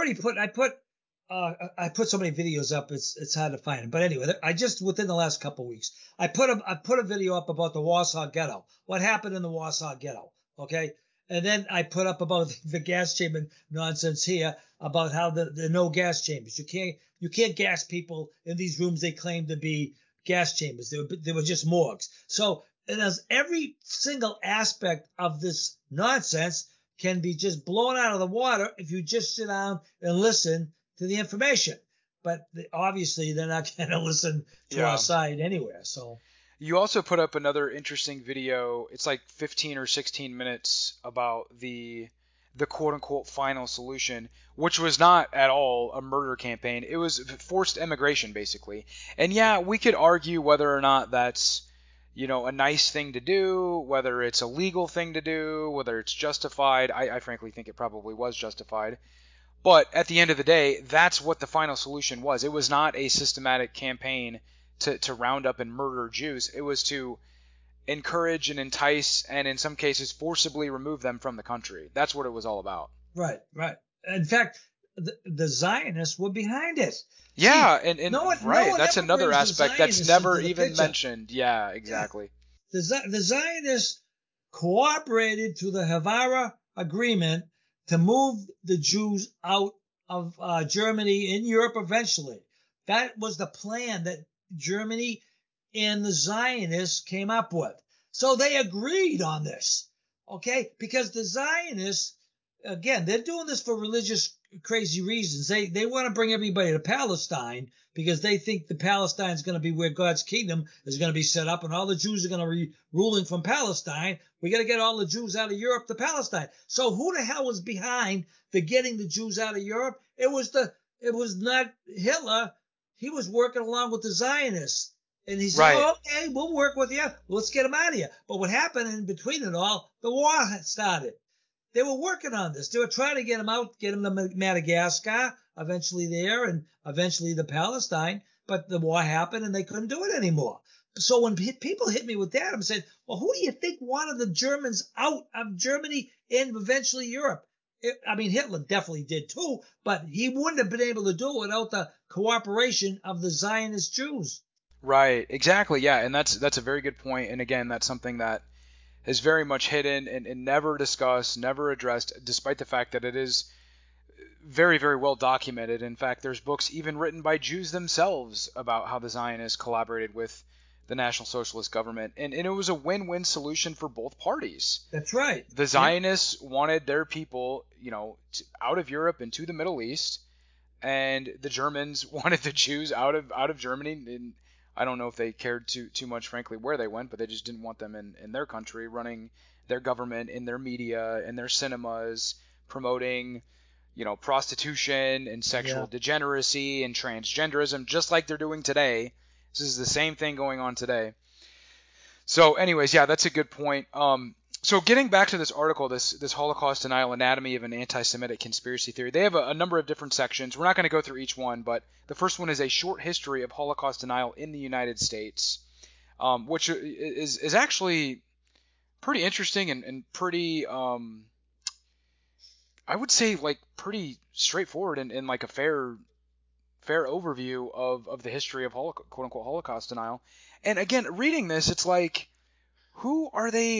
I put so many videos up. It's hard to find them. But anyway, I just within the last couple of weeks, I put a video up about the Warsaw Ghetto. What happened in the Warsaw Ghetto? Okay, and then I put up about the gas chamber nonsense here about how the no gas chambers. You can't gas people in these rooms they claim to be gas chambers. They were just morgues. So and as every single aspect of this nonsense can be just blown out of the water if you just sit down and listen to the information. But obviously, they're not going to listen to our Yeah. side anywhere. So, You also put up another interesting video. It's like 15 or 16 minutes about the quote unquote final solution, which was not at all a murder campaign. It was forced emigration, basically. And yeah, we could argue whether or not that's a nice thing to do, whether it's a legal thing to do, whether it's justified. I frankly think it probably was justified. But at the end of the day, that's what the final solution was. It was not a systematic campaign to round up and murder Jews. It was to encourage and entice and in some cases forcibly remove them from the country. That's what it was all about. right, right. In fact, the Zionists were behind it. See, Yeah, and no right, one that's ever another brings the aspect that's Zionists into never the even picture. mentioned. Yeah, Yeah, exactly. the Zionists. cooperated to the Havara Agreement to move the Jews out of Germany in Europe eventually. That was the plan that Germany and the Zionists came up with. So they agreed on this, okay? Because the Zionists, again, they're doing this for religious crazy reasons. They want to bring everybody to Palestine because they think the Palestine is going to be where God's kingdom is going to be set up and all the Jews are going to be ruling from Palestine. We got to get all the Jews out of Europe to Palestine. So who the hell was behind the getting the Jews out of Europe? It was not Hitler. He was working along with the Zionists. And he said, Right. oh, okay, we'll work with you. Let's get them out of here. But what happened in between it all, the war had started. They were working on this. They were trying to get them out, get them to Madagascar, eventually there, and eventually to Palestine. But the war happened and they couldn't do it anymore. So when people hit me with that, I'm saying, well, who do you think wanted the Germans out of Germany and eventually Europe? Hitler definitely did too, but he wouldn't have been able to do it without the cooperation of the Zionist Jews. Right, exactly, yeah, and that's a very good point, and again, that's something that is very much hidden and never discussed, never addressed, despite the fact that it is very, very well documented. In fact, there's books even written by Jews themselves about how the Zionists collaborated with the National Socialist government, and it was a win-win solution for both parties. That's right. The Zionists wanted their people, out of Europe and to the Middle East, and the Germans wanted the Jews out of Germany. And I don't know if they cared too much, frankly, where they went, but they just didn't want them in their country, running their government, in their media, in their cinemas, promoting, prostitution and sexual degeneracy and transgenderism, just like they're doing today. This is the same thing going on today. So anyways, yeah, that's a good point. So getting back to this article, this Holocaust Denial Anatomy of an Anti-Semitic Conspiracy Theory, they have a number of different sections. We're not going to go through each one, but the first one is a short history of Holocaust denial in the United States, which is actually pretty interesting and pretty, I would say, like, pretty straightforward and like a fair overview of the history of quote-unquote Holocaust denial. And again, reading this, it's like, who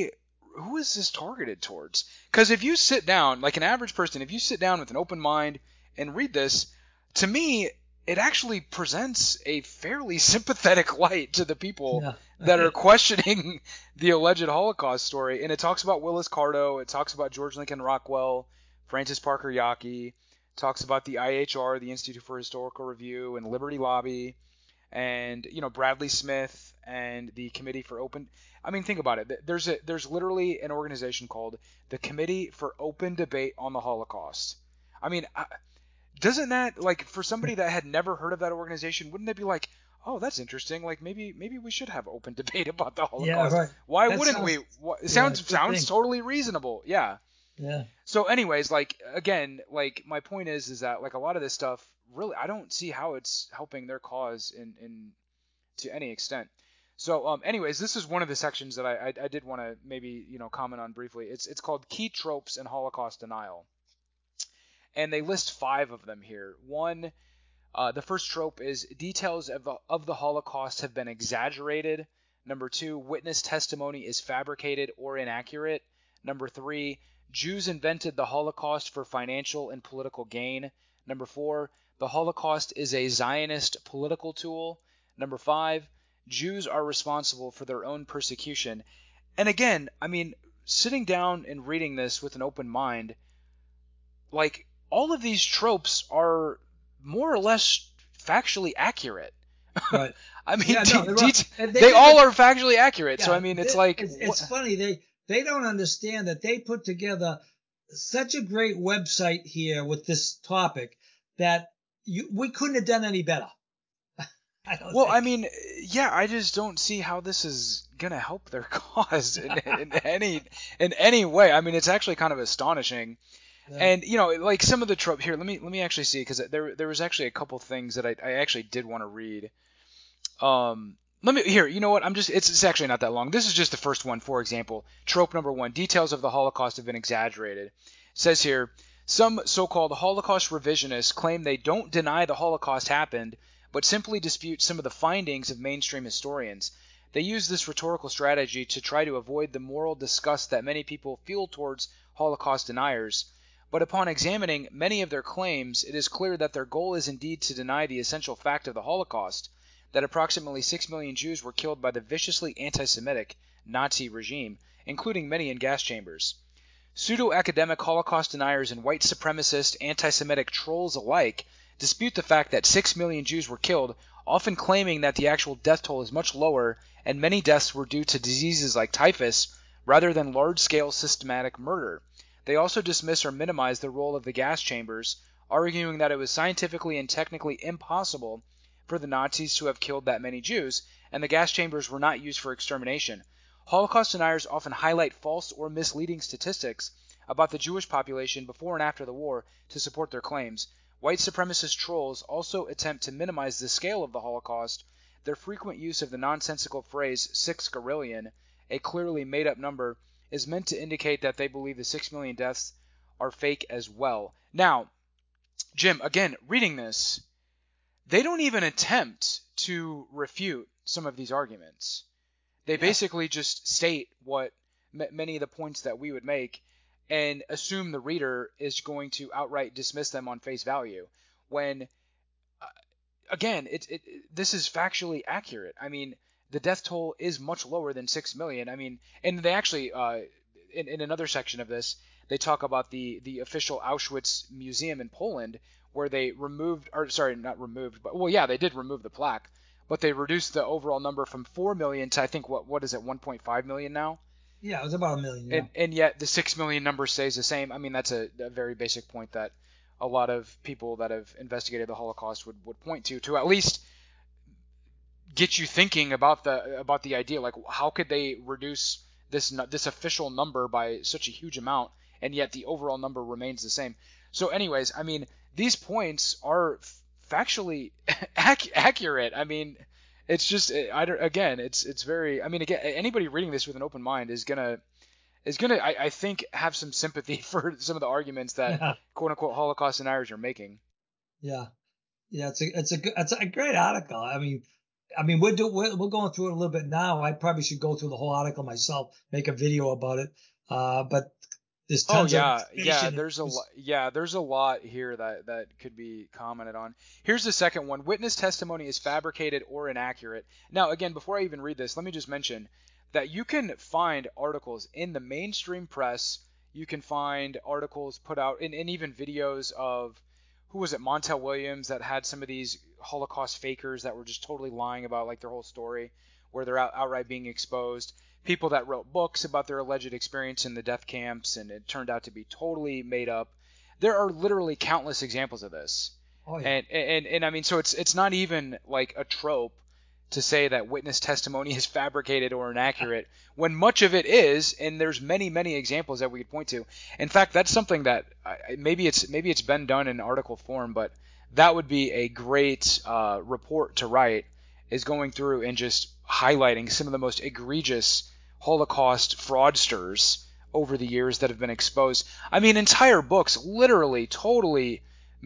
is this targeted towards? Because if you sit down, like an average person, if you sit down with an open mind and read this, to me, it actually presents a fairly sympathetic light to the people that are questioning the alleged Holocaust story. And it talks about Willis Carto, it talks about George Lincoln Rockwell, Francis Parker Yockey, talks about the IHR, the Institute for Historical Review, and Liberty Lobby, and Bradley Smith and the Committee for Open. I mean, think about it. There's literally an organization called the Committee for Open Debate on the Holocaust. I mean, doesn't that, like, for somebody that had never heard of that organization, wouldn't they be like, oh, that's interesting. Like, maybe we should have open debate about the Holocaust. Yeah, right. Why wouldn't we? It sounds totally reasonable. Yeah. Yeah. So anyways, like, again, like, my point is that, like, a lot of this stuff, really, I don't see how it's helping their cause in to any extent. So anyways, this is one of the sections that I did want to maybe comment on briefly. It's called Key Tropes in Holocaust Denial, and they list 5 of them here. One, the first trope is details of the Holocaust have been exaggerated. Number 2, witness testimony is fabricated or inaccurate. Number 3, Jews invented the Holocaust for financial and political gain. Number 4, the Holocaust is a Zionist political tool. Number 5, Jews are responsible for their own persecution. And again, I mean, sitting down and reading this with an open mind, like, all of these tropes are more or less factually accurate. Right. I mean, they all are factually accurate. So I mean, it's like, it's funny. They don't understand that they put together such a great website here with this topic that we couldn't have done any better. I mean, yeah, I just don't see how this is gonna help their cause in any way. I mean, it's actually kind of astonishing. Yeah. And like some of the trope here, let me actually see, because there was actually a couple things that I actually did want to read. Let me here. You know what? It's actually not that long. This is just the first one. For example, trope number 1: details of the Holocaust have been exaggerated. It says here, some so-called Holocaust revisionists claim they don't deny the Holocaust happened, but simply dispute some of the findings of mainstream historians. They use this rhetorical strategy to try to avoid the moral disgust that many people feel towards Holocaust deniers. But upon examining many of their claims, it is clear that their goal is indeed to deny the essential fact of the Holocaust, that approximately 6 million Jews were killed by the viciously anti-Semitic Nazi regime, including many in gas chambers. Pseudo-academic Holocaust deniers and white supremacist anti-Semitic trolls alike dispute the fact that 6 million Jews were killed, often claiming that the actual death toll is much lower and many deaths were due to diseases like typhus rather than large-scale systematic murder. They also dismiss or minimize the role of the gas chambers, arguing that it was scientifically and technically impossible for the Nazis to have killed that many Jews, and the gas chambers were not used for extermination. Holocaust deniers often highlight false or misleading statistics about the Jewish population before and after the war to support their claims. White supremacist trolls also attempt to minimize the scale of the Holocaust. Their frequent use of the nonsensical phrase 6 gorillion, a clearly made-up number, is meant to indicate that they believe the 6 million deaths are fake as well. Now, Jim, again, reading this, they don't even attempt to refute some of these arguments. They basically just state what many of the points that we would make and assume the reader is going to outright dismiss them on face value. When, again, this is factually accurate. I mean, the death toll is much lower than 6 million. I mean, and they actually, in another section of this, they talk about the official Auschwitz Museum in Poland, where they removed, or sorry, not removed, but, well, yeah, they did remove the plaque, but they reduced the overall number from 4 million to, I think, what is it, 1.5 million now? Yeah, it was about a million. Yeah. And yet the 6 million number stays the same. I mean, that's a very basic point that a lot of people that have investigated the Holocaust would point to at least get you thinking about the idea. Like, how could they reduce this official number by such a huge amount, and yet the overall number remains the same? So, anyways, I mean, these points are factually accurate. I mean, it's just again, it's very. I mean, again, anybody reading this with an open mind is gonna I think have some sympathy for some of the arguments that Yeah. quote unquote Holocaust deniers are making. Yeah. Yeah. It's a great article. I mean, we're going through it a little bit now. I probably should go through the whole article myself, make a video about it. But there's Oh tons of yeah, information. there's a lot here that could be commented on. Here's the second one. Witness testimony is fabricated or inaccurate. Now, again, before I even read this, let me just mention that you can find articles in the mainstream press. You can find articles put out and even videos of, who was it, Montel Williams, that had some of these Holocaust fakers that were just totally lying about like their whole story, where they're outright being exposed. People that wrote books about their alleged experience in the death camps, and it turned out to be totally made up. There are literally countless examples of this. Oh yeah. And I mean, so it's not even like a trope to say that witness testimony is fabricated or inaccurate, when much of it is, and there's many examples that we could point to. In fact, that's something that maybe it's been done in article form, but that would be a great report to write, is going through and just highlighting some of the most egregious Holocaust fraudsters over the years that have been exposed. I mean, entire books literally totally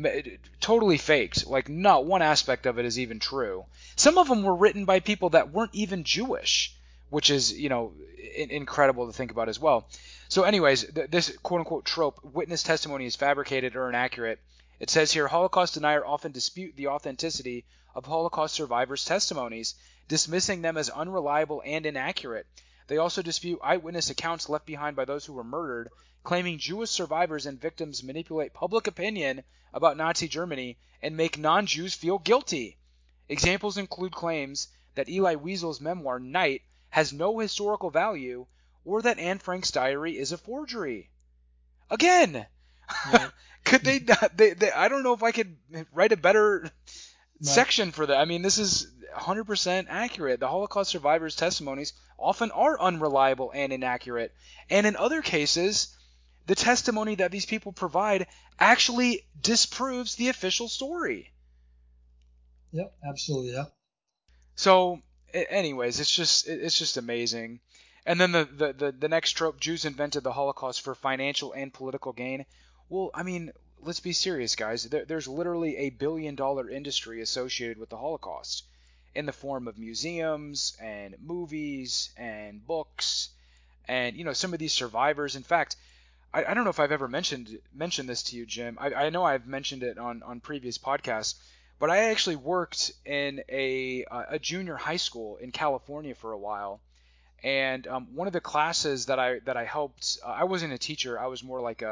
faked. Like, not one aspect of it is even true. Some of them were written by people that weren't even Jewish, which is, incredible to think about as well. So anyways, this quote-unquote trope, witness testimony is fabricated or inaccurate. It says here, Holocaust deniers often dispute the authenticity of Holocaust survivors' testimonies, dismissing them as unreliable and inaccurate. They also dispute eyewitness accounts left behind by those who were murdered, claiming Jewish survivors and victims manipulate public opinion about Nazi Germany and make non-Jews feel guilty. Examples include claims that Elie Wiesel's memoir, Night, has no historical value, or that Anne Frank's diary is a forgery. Again, Right. could they not? I don't know if I could write a better section for that. I mean, this is 100% accurate. The Holocaust survivors' testimonies often are unreliable and inaccurate. And in other cases, the testimony that these people provide actually disproves the official story. Yep. Absolutely. Yep. So, anyways, it's just amazing. And then the next trope, Jews invented the Holocaust for financial and political gain. Well, I mean, let's be serious, guys. There's literally a $1 billion industry associated with the Holocaust. in the form of museums and movies and books and some of these survivors. In fact, I don't know if I've ever mentioned this to you, Jim. I know I've mentioned it on previous podcasts, but I actually worked in a junior high school in California for a while. And one of the classes that I helped, I wasn't a teacher. I was more like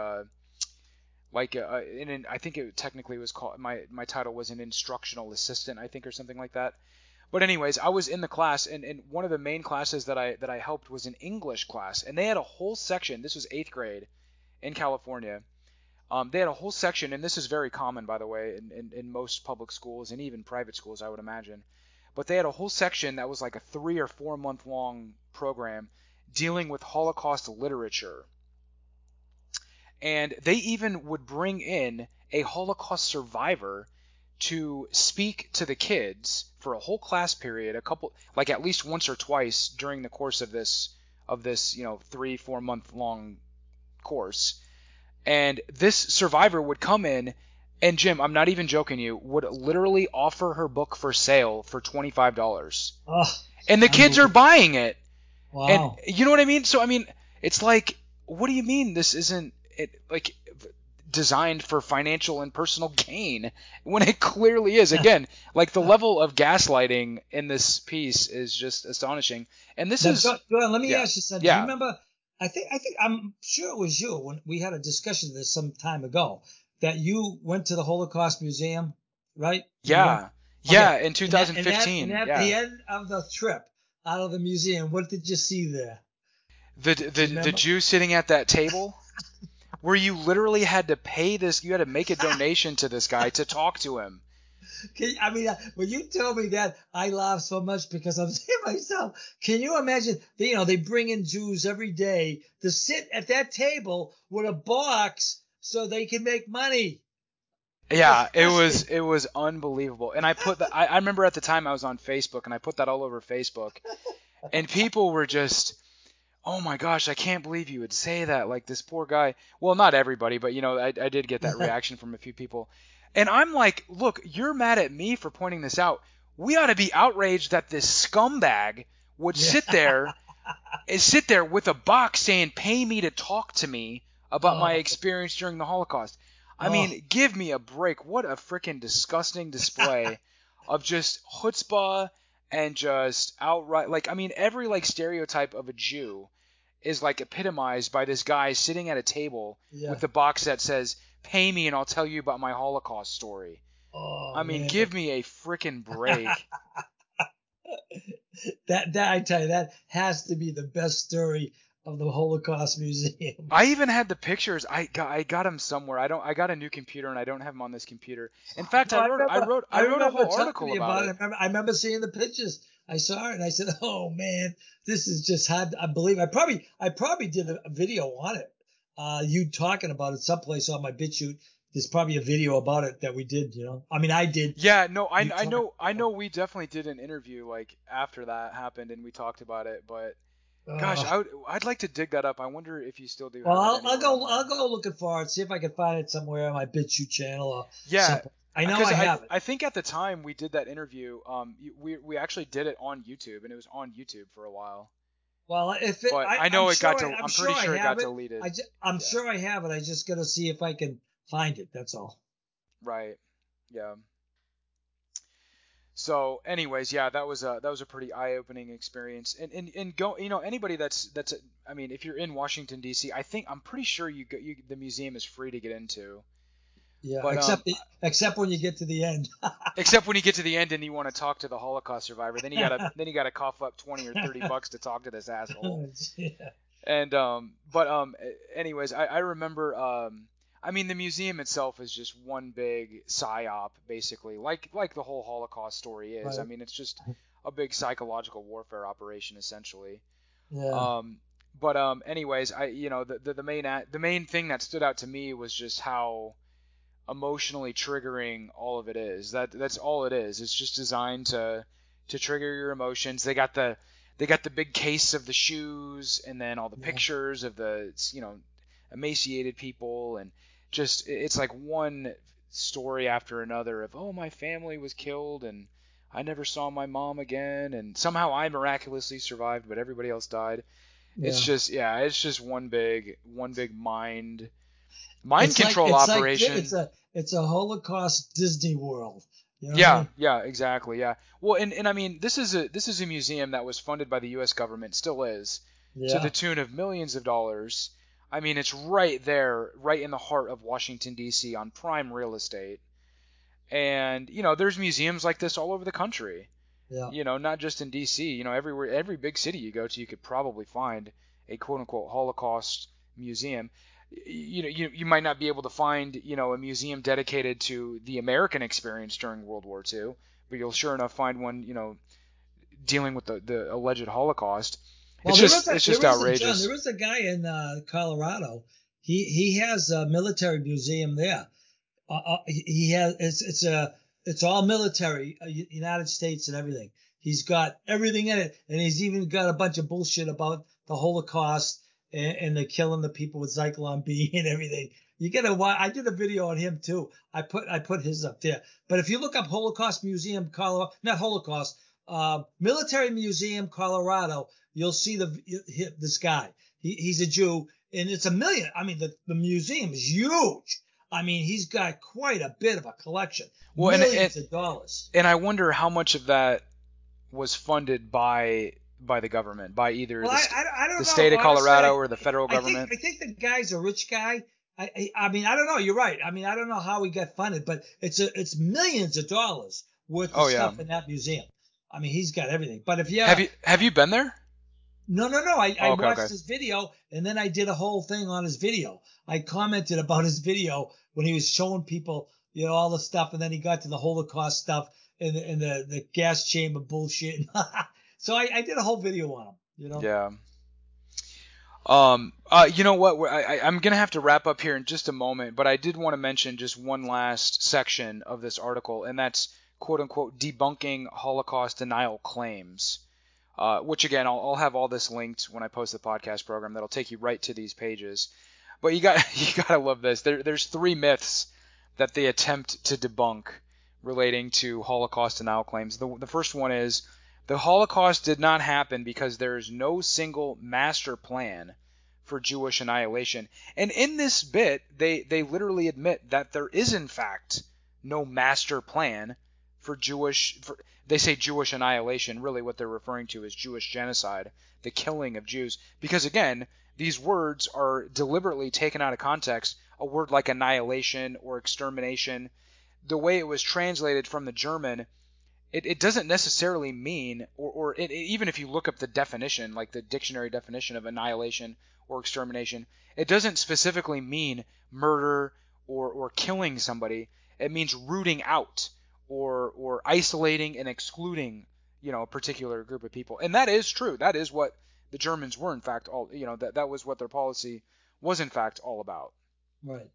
I think it technically was called, my title was an instructional assistant, I think, or something like that. But anyways, I was in the class, and one of the main classes that I helped was an English class, and they had a whole section. This was 8th grade in California. They had a whole section, and this is very common, by the way, in most public schools and even private schools, I would imagine. But they had a whole section that was like a 3 or 4 month long program dealing with Holocaust literature. And they even would bring in a Holocaust survivor to speak to the kids for a whole class period, like at least once or twice during the course of this 3-4 month long course. And this survivor would come in, and Jim, I'm not even joking you, would literally offer her book for sale for $25. Oh, and the kids are buying it. wow. And you know what I mean? So I mean, it's like, what do you mean this isn't like designed for financial and personal gain when it clearly is? Again, like the level of gaslighting in this piece is just astonishing. And this is John, let me yeah, ask you something. Do you yeah, remember? I'm sure it was you when we had a discussion of this some time ago that you went to the Holocaust Museum, right? yeah, Okay. yeah. In 2015, And at yeah. the end of the trip out of the museum, what did you see there? The Jew sitting at that table where you literally had to pay this, you had to make a donation to this guy to talk to him. When you tell me that, I laugh so much because I'm saying to myself, can you imagine? They bring in Jews every day to sit at that table with a box so they can make money. Yeah, Disgusting. it was unbelievable. And I put that, I remember at the time I was on Facebook, and I put that all over Facebook, and people were just, oh my gosh, I can't believe you would say that. Like, this poor guy. Well, not everybody, but I did get that reaction from a few people. And I'm like, look, you're mad at me for pointing this out. We ought to be outraged that this scumbag would Yeah. sit there with a box saying, pay me to talk to me about my Oh, experience during the Holocaust. I oh, mean, give me a break. What a freaking disgusting display of just chutzpah and just outright, like, I mean, every like stereotype of a Jew is like epitomized by this guy sitting at a table yeah. with the box that says, pay me and I'll tell you about my Holocaust story. Oh I mean, man. give me a freaking break. That I tell you, that has to be the best story of the Holocaust Museum. I even had the pictures. I got them somewhere. I got a new computer and I don't have them on this computer. In fact, No, I I wrote a remember whole talking to article you about about it. it. I remember seeing the pictures. I saw it and I said, "Oh man, this is just hard." I believe I probably did a video on it. You talking about it someplace on my BitChute. There's probably a video about it that we did. I mean, I did. Yeah, no, You talking? I know we definitely did an interview like after that happened and we talked about it, but gosh, Uh, I'd like to dig that up. I wonder if you still do well, have it I'll anywhere I'll online. go looking for it. See if I can find it somewhere on my BitChute channel or Yeah, something. I know because I have it. I think at the time we did that interview, we actually did it on YouTube and it was on YouTube for a while. Well, if it, But I I'm know it got sure to. I'm I'm sure pretty I sure it have got it. deleted. I'm Yeah. sure I have it. I just gotta see if I can find it. That's all. Right. Yeah. So, anyways, yeah, that was a pretty eye-opening experience. And go, anybody that's I mean, if you're in Washington D.C., I'm pretty sure the museum is free to get into. Yeah, But except when you get to the end. except when you get to the end and you want to talk to the Holocaust survivor, then you gotta cough up 20 or 30 bucks to talk to this asshole. Yeah. And anyways, I remember I mean the museum itself is just one big psyop basically, like the whole Holocaust story is. I Right. mean it's just a big psychological warfare operation essentially. Yeah. Um but anyways, the main thing that stood out to me was just how emotionally triggering all of it is. That's all it is. It's just designed to trigger your emotions. They got the big case of the shoes and then all the Yeah. pictures of the emaciated people, and just it's like one story after another of, oh, my family was killed and I never saw my mom again, and somehow I miraculously survived, but everybody else died. It's Yeah. just, yeah, it's just one big mind It's like control operation. it's a Holocaust Disney World. You know what I Yeah, mean? yeah, exactly, yeah. Well, and I mean, this is a museum that was funded by the U.S. government, still is, to the Yeah. tune of millions of dollars. I mean, it's right there, right in the heart of Washington D.C. on prime real estate. And there's museums like this all over the country. Yeah. Not just in D.C. Everywhere, every big city you go to, you could probably find a quote unquote Holocaust museum. You might not be able to find a museum dedicated to the American experience during World War II, but you'll sure enough find one dealing with the alleged Holocaust. Well, It's there just is a John. outrageous. There is a guy in Colorado. He has a military museum there. He has it's all military, United States and everything. He's got everything in it, and he's even got a bunch of bullshit about the Holocaust and the killing the people with Zyklon B and everything. You gotta watch. I did a video on him too. I put his up there. But if you look up Holocaust Museum, Colorado, not Holocaust, Military Museum, Colorado, you'll see this guy. He's a Jew, and it's a million. I mean, the museum is huge. I mean, he's got quite a bit of a collection, Well, millions of dollars. and I wonder how much of that was funded by the government, by either Well, I the don't know. state of Honestly, Colorado or the federal government. I think the guy's a rich guy. I mean, I don't know. You're right. I mean, I don't know how he got funded, but it's millions of dollars worth of Oh yeah. stuff in that museum. I mean, he's got everything. But if you Have you been there? no. Oh, I okay, okay. watched his video and then I did a whole thing on his video. I commented about his video when he was showing people, all the stuff, and then he got to the Holocaust stuff and the gas chamber bullshit. So I did a whole video on him. Yeah. You know what? I'm gonna have to wrap up here in just a moment, but I did want to mention just one last section of this article, and that's quote unquote debunking Holocaust denial claims. Which again, I'll have all this linked when I post the podcast program. That'll take you right to these pages. But you gotta love this. There's three myths that they attempt to debunk relating to Holocaust denial claims. The first one is the Holocaust did not happen because there is no single master plan for Jewish annihilation. And in this bit, they literally admit that there is in fact no master plan for they say Jewish annihilation. Really what they're referring to is Jewish genocide, the killing of Jews. Because again, these words are deliberately taken out of context. A word like annihilation or extermination, the way it was translated from the German, it doesn't necessarily mean, even if you look up the definition, like the dictionary definition of annihilation or extermination, it doesn't specifically mean murder or killing somebody. It means rooting out or isolating and excluding, a particular group of people. And that is true. That is what the Germans were, in fact, that was what their policy was, in fact, all about. Right.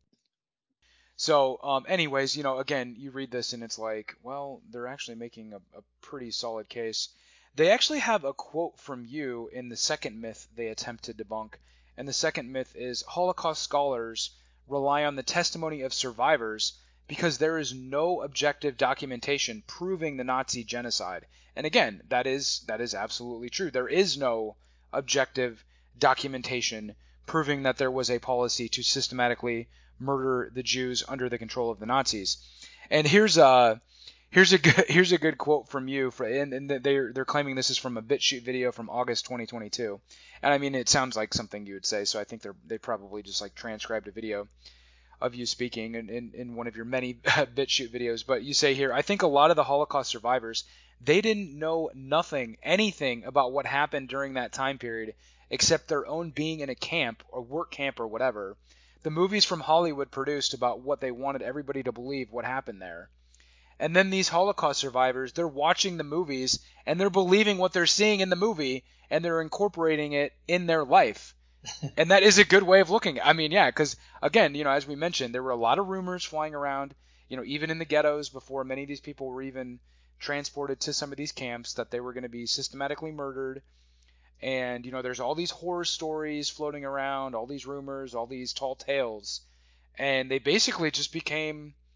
So, anyways, again, you read this and it's like, well, they're actually making a pretty solid case. They actually have a quote from you in the second myth they attempt to debunk. And the second myth is Holocaust scholars rely on the testimony of survivors because there is no objective documentation proving the Nazi genocide. And again, that is absolutely true. There is no objective documentation proving that there was a policy to systematically murder the Jews under the control of the Nazis. And here's a good quote from you, and they're claiming this is from a BitChute video from August 2022. And I mean, it sounds like something you would say, so I think they probably just like transcribed a video of you speaking in one of your many BitChute videos. But you say here, I think a lot of the Holocaust survivors, they didn't know anything about what happened during that time period except their own being in a camp or work camp or whatever. The movies from Hollywood produced about what they wanted everybody to believe what happened there. And then these Holocaust survivors, they're watching the movies and they're believing what they're seeing in the movie and they're incorporating it in their life. And that is a good way of looking. I mean, yeah, because again, as we mentioned, there were a lot of rumors flying around, even in the ghettos before many of these people were even transported to some of these camps, that they were going to be systematically murdered. And, there's all these horror stories floating around, all these rumors, all these tall tales. And they basically just became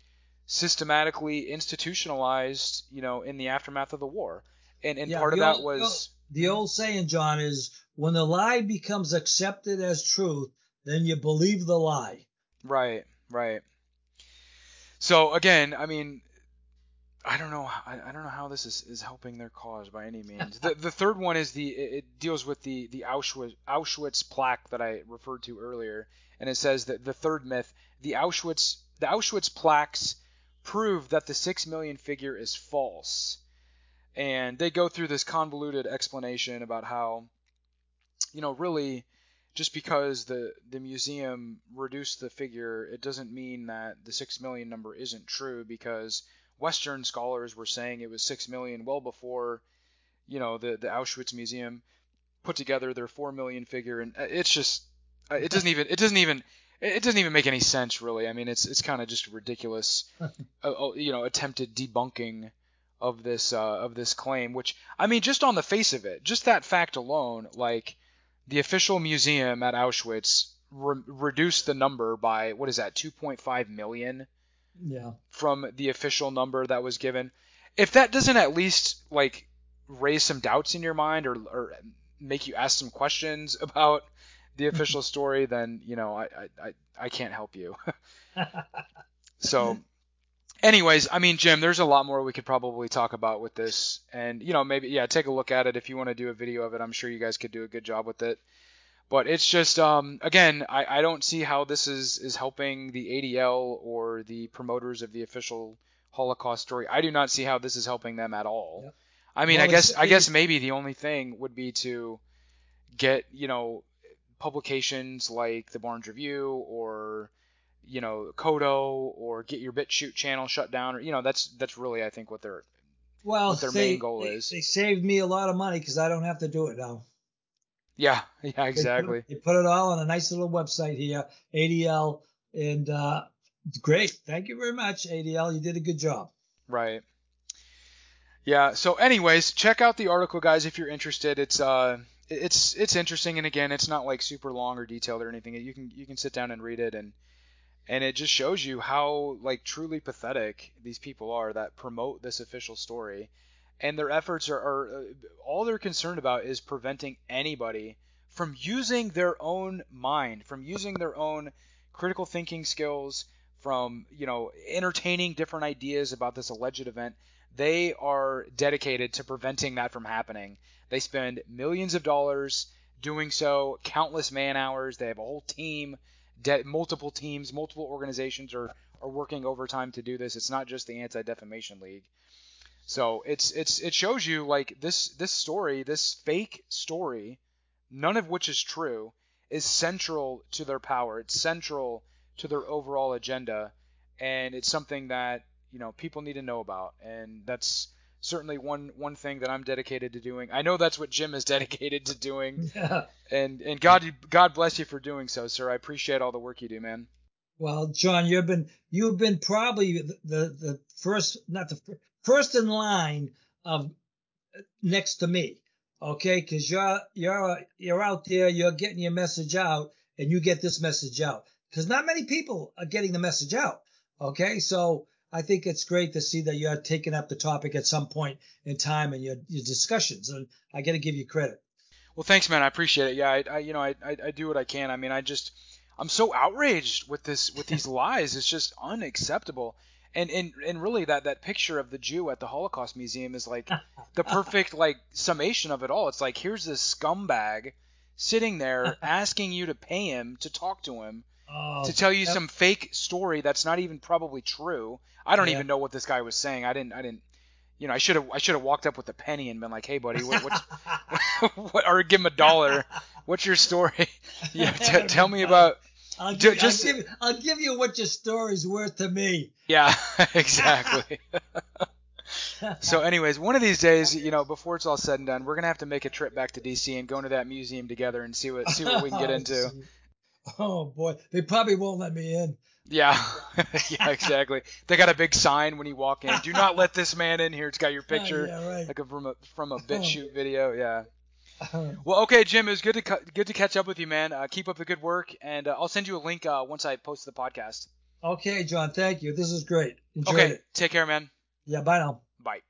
systematically institutionalized, in the aftermath of the war. And Yeah, part of that was the old saying, John, is when the lie becomes accepted as truth, then you believe the lie. right, right. So again, I mean, I don't know. I don't know how this is helping their cause by any means. The third one is it deals with the Auschwitz plaque that I referred to earlier, and it says that the third myth, the Auschwitz plaques prove that the 6 million figure is false, and they go through this convoluted explanation about how, really, just because the museum reduced the figure, it doesn't mean that the 6 million number isn't true, because Western scholars were saying it was 6 million well before, the Auschwitz Museum put together their 4 million figure, and it's just it doesn't even make any sense, really. I mean, it's kind of just a ridiculous, attempted debunking of this claim, which, I mean, just on the face of it, just that fact alone, like, the official museum at Auschwitz reduced the number by, what is that, 2.5 million Yeah. from the official number that was given. If that doesn't at least, like, raise some doubts in your mind, or make you ask some questions about the official story, then, I can't help you. So, anyways, I mean, Jim, there's a lot more we could probably talk about with this, and, maybe, yeah, take a look at it. If you want to do a video of it, I'm sure you guys could do a good job with it. But it's just, again, I don't see how this is helping the ADL or the promoters of the official Holocaust story. I do not see how this is helping them at all. Yep. I mean, Well, I guess maybe the only thing would be to get, publications like the Barnes Review, or, Kodo, or get your BitChute channel shut down, or, that's really, I think, what their main goal is. They saved me a lot of money because I don't have to do it now. Yeah, exactly. They put it all on a nice little website here, ADL, and great. Thank you very much, ADL. You did a good job. Right. Yeah. So, anyways, check out the article, guys, if you're interested. It's interesting, and again, it's not like super long or detailed or anything. You can sit down and read it, and it just shows you how, like, truly pathetic these people are that promote this official story, and their efforts are all they're concerned about is preventing anybody from using their own mind, from using their own critical thinking skills, from, entertaining different ideas about this alleged event. They are dedicated to preventing that from happening. They spend millions of dollars doing so, countless man hours. They have a whole team, multiple teams, multiple organizations are working overtime to do this. It's not just the Anti-Defamation League. So it shows you, like, this story, this fake story, none of which is true, is central to their power. It's central to their overall agenda, and it's something that, people need to know about. And that's certainly one thing that I'm dedicated to doing. I know that's what Jim is dedicated to doing. Yeah. And God bless you for doing so, sir. I appreciate all the work you do, man. Well, John, you've been probably the first, not the first in line of next to me, okay? Because you're out there, you're getting your message out, and you get this message out. Because not many people are getting the message out, okay? So I think it's great to see that you're taking up the topic at some point in time in your discussions, and I got to give you credit. Well, thanks, man. I appreciate it. Yeah, I do what I can. I mean, I'm so outraged with these lies. It's just unacceptable. And really, that picture of the Jew at the Holocaust Museum is like the perfect, like, summation of it all. It's like, here's this scumbag sitting there asking you to pay him to talk to him, to tell you some fake story that's not even probably true. I don't even know what this guy was saying. I didn't. I should have walked up with a penny and been like, "Hey, buddy, what's or give him $1. What's your story? Yeah, tell me about." I'll give you what your story's worth to me. Yeah, exactly. So, anyways, one of these days, before it's all said and done, we're gonna have to make a trip back to DC and go into that museum together and see what we can get into. Oh boy, they probably won't let me in. Yeah, yeah, exactly. They got a big sign when you walk in. Do not let this man in here. It's got your picture, Yeah, right. like from a BitChute video. Yeah. Well, okay, Jim, it was good to catch up with you, man. Keep up the good work, and I'll send you a link once I post the podcast. Okay, John. Thank you. This is great. Enjoyed Okay, it. take care, man. Yeah. Bye now. Bye.